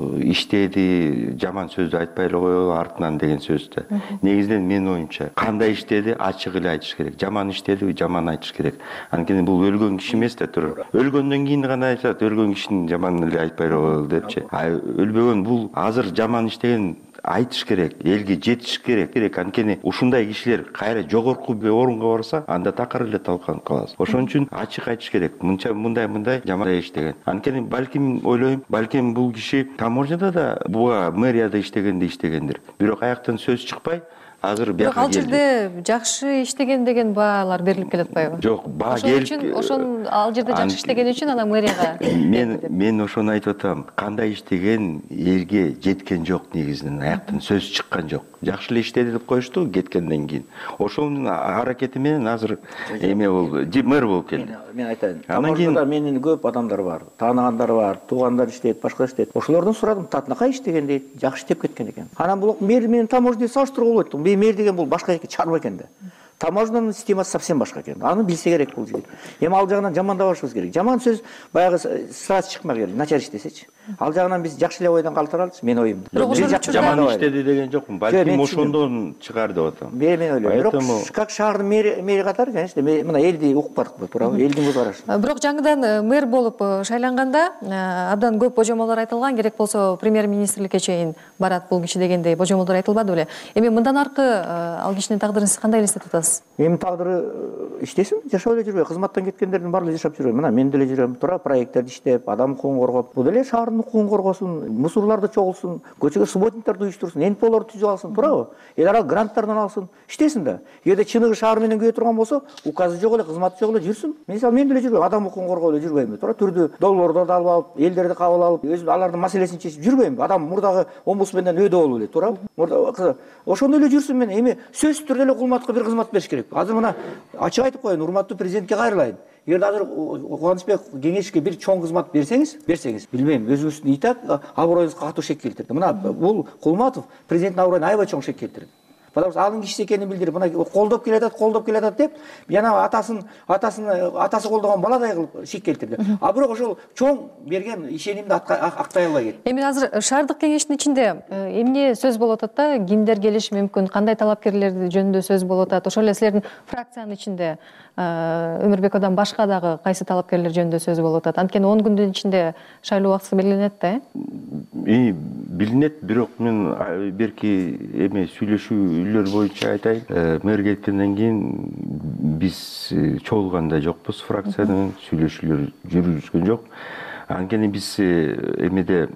иштеди, жаман сөздү айтпай эле коелу артынан деген сөздү. Негизинен менин оюмча кандай иштеди ачык эле айтыш керек. Жаман иштеди, жаман айтыш керек. Анткени бул өлгөн киши эмес да туруп. Өлгөндөн кийин гана айтат, өлгөн кишинин жаман эле айтпай эле коелу депчи. А өлбөгөн бул азыр жаман иштеген айтыш керек, элге жетиш керек. Керек анткени ушундай кишилер кайра жогорку орунга барса, анда такыр эле талканып калабыз. Ошон үчүн ачык айтыш керек. Мынча мындай мындай жаман иштеген. Анткени балким ойлойм, балким бул киши таможняда да, буга мэрияда иштегенде иштегендир. Бирок аяктан сөз чыкпай, азыр бияка ал жерде жакшы иштеген деген баалар берилип келатпайбы? Жок, баа келип. Ошон үчүн, ошон ал жерде жакшы иштеген үчүн анан мэрияга. Мен мен ошону айтып атам. Кандай иштеген элге жеткен жок негизинен, аяктан сөз чыккан жок. Жакшы эле иштеди деп коюшту кеткенден кийин. Ошонун аракети менен азыр эме болду, мэр болуп келди. Мен айтайын. Анан кийин менин көп адамдар бар, тааныгандар бар, туугандар иштейт, башка иштейт. Ошолордон сурадым, татынакай иштеген дейт, жакшы иштеп кеткен экен. Анан бул мэр менен таможня салыштырууга болот. Мэр деген бул башка эки чарба экен да. Таможнянын системасы совсем башка экен. Аны билсе керек бул жигит. Эми ал жагынан жамандабашыбыз керек. Жаман сөз баягы сразу чыкмай керек. Начар иштесечи. Ал жагынан биз жакшы эле ойдон калтыралычы, мен оюм. Жаман иштеди деген жокмун. Балким ошондон чыгар деп атам. Мен мен ойлойм. Бирок как шаардын мэри мэри катары, конечно, мына элди укуп бардык, туурабы? Элдин көз карашы. Бирок жаңыдан мэр болуп шайланганда абдан көп божомолдор айтылган, керек болсо премьер-министрликке чейин барат бул киши дегендей божомолдор айтылбады беле. Эми мындан аркы ал кишинин тагдырын сиз кандай элестетип атасыз? Эми тагдыры иштесин, жашап эле жүрбөй, кызматтан кеткендердин баары жашап жүрөй. Мына мен деле жүрөм, туура проекттерди иштеп, адам укугун коргоп, бул деле шаардын укугун коргосун, мусорларды чогултsun, көчөгө субботниктарды уюштурсун, эн пэ олорду түзүп алсын, туурабы? Эл аралык гранттардан алсын, иштесин да. Эгерде чыныгы шаар менен күйө турган болсо, указы жок эле, кызматы жок эле жүрсүн. Мисалы мен деле жүрбөйм, адам укугун коргоп эле жүрбөйм, туура түрдүү долбоорлорду алып алып, элдерди кабыл алып, өзү алардын маселесин чечип жүрбөйм. Адам мурдагы омбудсменден өйдө болуп эле, туурабы? Мурда ошондой эле жүрсүн мен. Эми сөзсүз түрдө эле Кулматовго бир кызмат бериш керек. Азыр мына ачык айтып коеюн, урматтуу президентке кайрылайын. Эгерде азыр Кубанычбек кеңешке бир чоң кызмат берсеңиз, берсеңиз, билбейм, өзүңүздүн итак аброюңузга катуу шек келтирди. Мына бул Кулматов президенттин аброюна аябай чоң шек келтирди. Потому что анын кишиси экенин билдирип, мына колдоп келатат, колдоп келатат деп, жана атасын, атасын, атасы колдогон баладай кылып шек келтирди. А бирок ошол чоң берген ишенимди актай албай кетти. Эми азыр шаардык кеңештин ичинде эмне сөз болуп атат да, кимдер келиши мүмкүн, кандай талапкерлер жөнүндө сөз болуп атат. Ошол эле силердин фракциянын ичинде Өмүрбековдон башка дагы кайсы талапкерлер жөнүндө сөз болуп атат. Анткени он күндүн ичинде шайлоо убактысы белгиленет да, э? Билинет, бирок мен берки эме сүйлөшүүлөр боюнча айтайын. Мэр кеткенден кийин биз чогулган жокпуз, фракциядан сүйлөшүүлөр жүргүзгөн жок. Анткени биз эмеде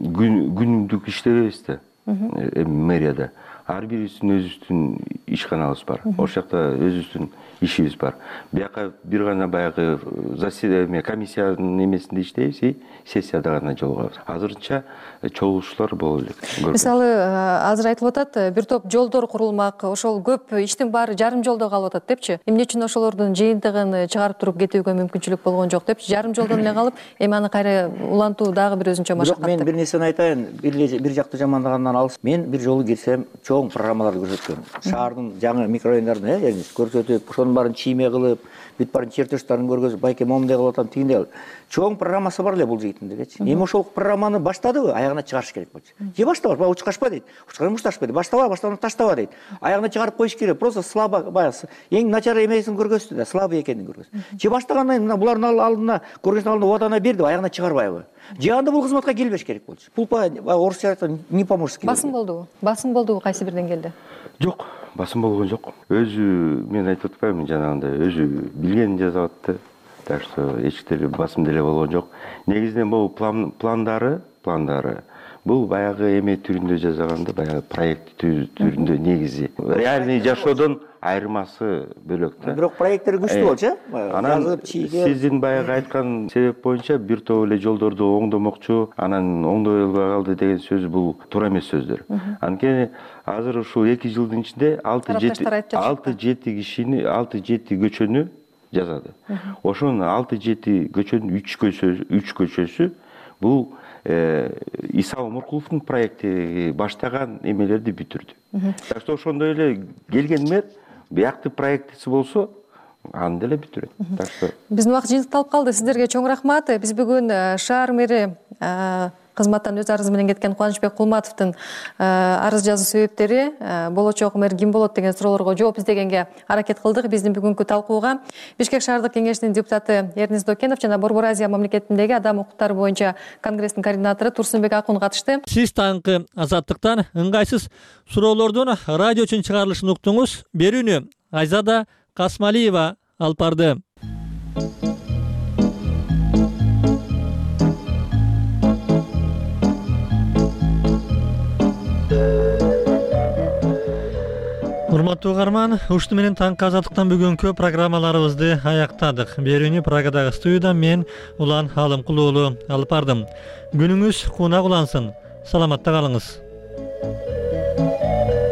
күндүк иштебейбиз да, мэрияда. Ар бирибиздин өзүбүздүн ишканабыз бар. Ошол жакта өзүбүздүн ишибиз бар. Бияка бир гана баягы заседание комиссиянын эмесинде иштейбиз, и сессияда гана жолугабыз. Азырынча чогулуштар боло элек. Мисалы, азыр айтылып атат, бир топ жолдор курулмак, ошол көп иштин баары жарым жолдо калып атат депчи. Эмне үчүн ошолордун жыйынтыгын чыгарып туруп кетүүгө мүмкүнчүлүк болгон жок депчи. Жарым жолдон эле калып, эми аны кайра улантуу дагы бир өзүнчө машакат. Бирок мен бир нерсени айтайын, бир жакты жамандагандан алыс. Мен бир жолу кирсем, чоң программаларды көрсөткөн. Шаардын жаңы микрорайондарын көрсөтүп, ошонун баарын чийме кылып, бүт баарын чертеждарын көргөзүп, байке момундай кылып атам, тигиндей кылып. Чоң программасы бар эле бул жигиттин дегечи. Эми ошол программаны баштадыбы, аягына чыгарыш керек болчу. Же баштабар, баягы учкашпа дейт. Учкашпа мушташпа дейт. Баштаба, баштабаны таштаба дейт. Аягына чыгарып коюш керек. Просто слабо, баягы эң начар эмесин көргөздү да, слабый экенин көргөздү. Же баштагандан кийин булардын алдына, көргөзүнүн алдына убаданы берди, аягына чыгарбайбы? Же анда бул кызматка келбеш керек болчу. Пулпа орусча айтканда не по-мужски. Басым болдубу? Басым болдубу кайсы бир деңгээлде? Жок, басым болгон жок. Өзү мен айтып атпаймынбы жанагындай, өзү билгенин жазып атты. Так что эч деле басым деле болгон жок. Негизинен бул пландары, пландары бул баягы эме түрүндө жазганда, баягы проект түрүндө негизи. Реальный жашоодон айырмасы бөлөк да. Бирок проекттер күчтүү болчу, э? Анан сиздин баягы айткан себеп боюнча бир топ эле жолдорду оңдомокчу, анан оңдой албай калды деген сөз бул туура эмес сөздөр. Анткени азыр ушул эки жылдын ичинде алты жети кишини, алты жети көчөнү жазады. Ошонун алты жети көчөнүн үч көчөсү бул Иса Омуркуловдун проекти баштаган эмелерди бүтүрдү. Так что ошондой эле келген мэр бияктуу проектиси болсо аны деле бүтүрөт. Так что биздин убакыт жыйынтыкталып калды. Сиздерге чоң рахмат. Биз бүгүн шаар мэри кызматтан өз арызы менен кеткен Кубанычбек Кулматовдун арыз жазуу себептери, болочок мэр ким болот деген суроолорго жооп издегенге аракет кылдык. Биздин бүгүнкү талкууга Бишкек шаардык кеңешинин депутаты Эрнис Докенов жана Борбор Азия мамлекетиндеги адам укуктары боюнча конгресстин координатору Турсунбек Акун катышты. Сиз таңкы Азаттыктан ыңгайсыз суроолордун радио үчүн чыгарылышын уктуңуз. Берүүнү Айзада Касмалиева алып барды. Урматтуу угарман, ушуну менен таңкы Азаттыктан бүгүнкү программаларыбызды аяктадык. Берүүнү Прагадагы студиядан мен Улан Алымкул уулу алып бардым. Күнүңүз кунак улансын. Саламатта калыңыз.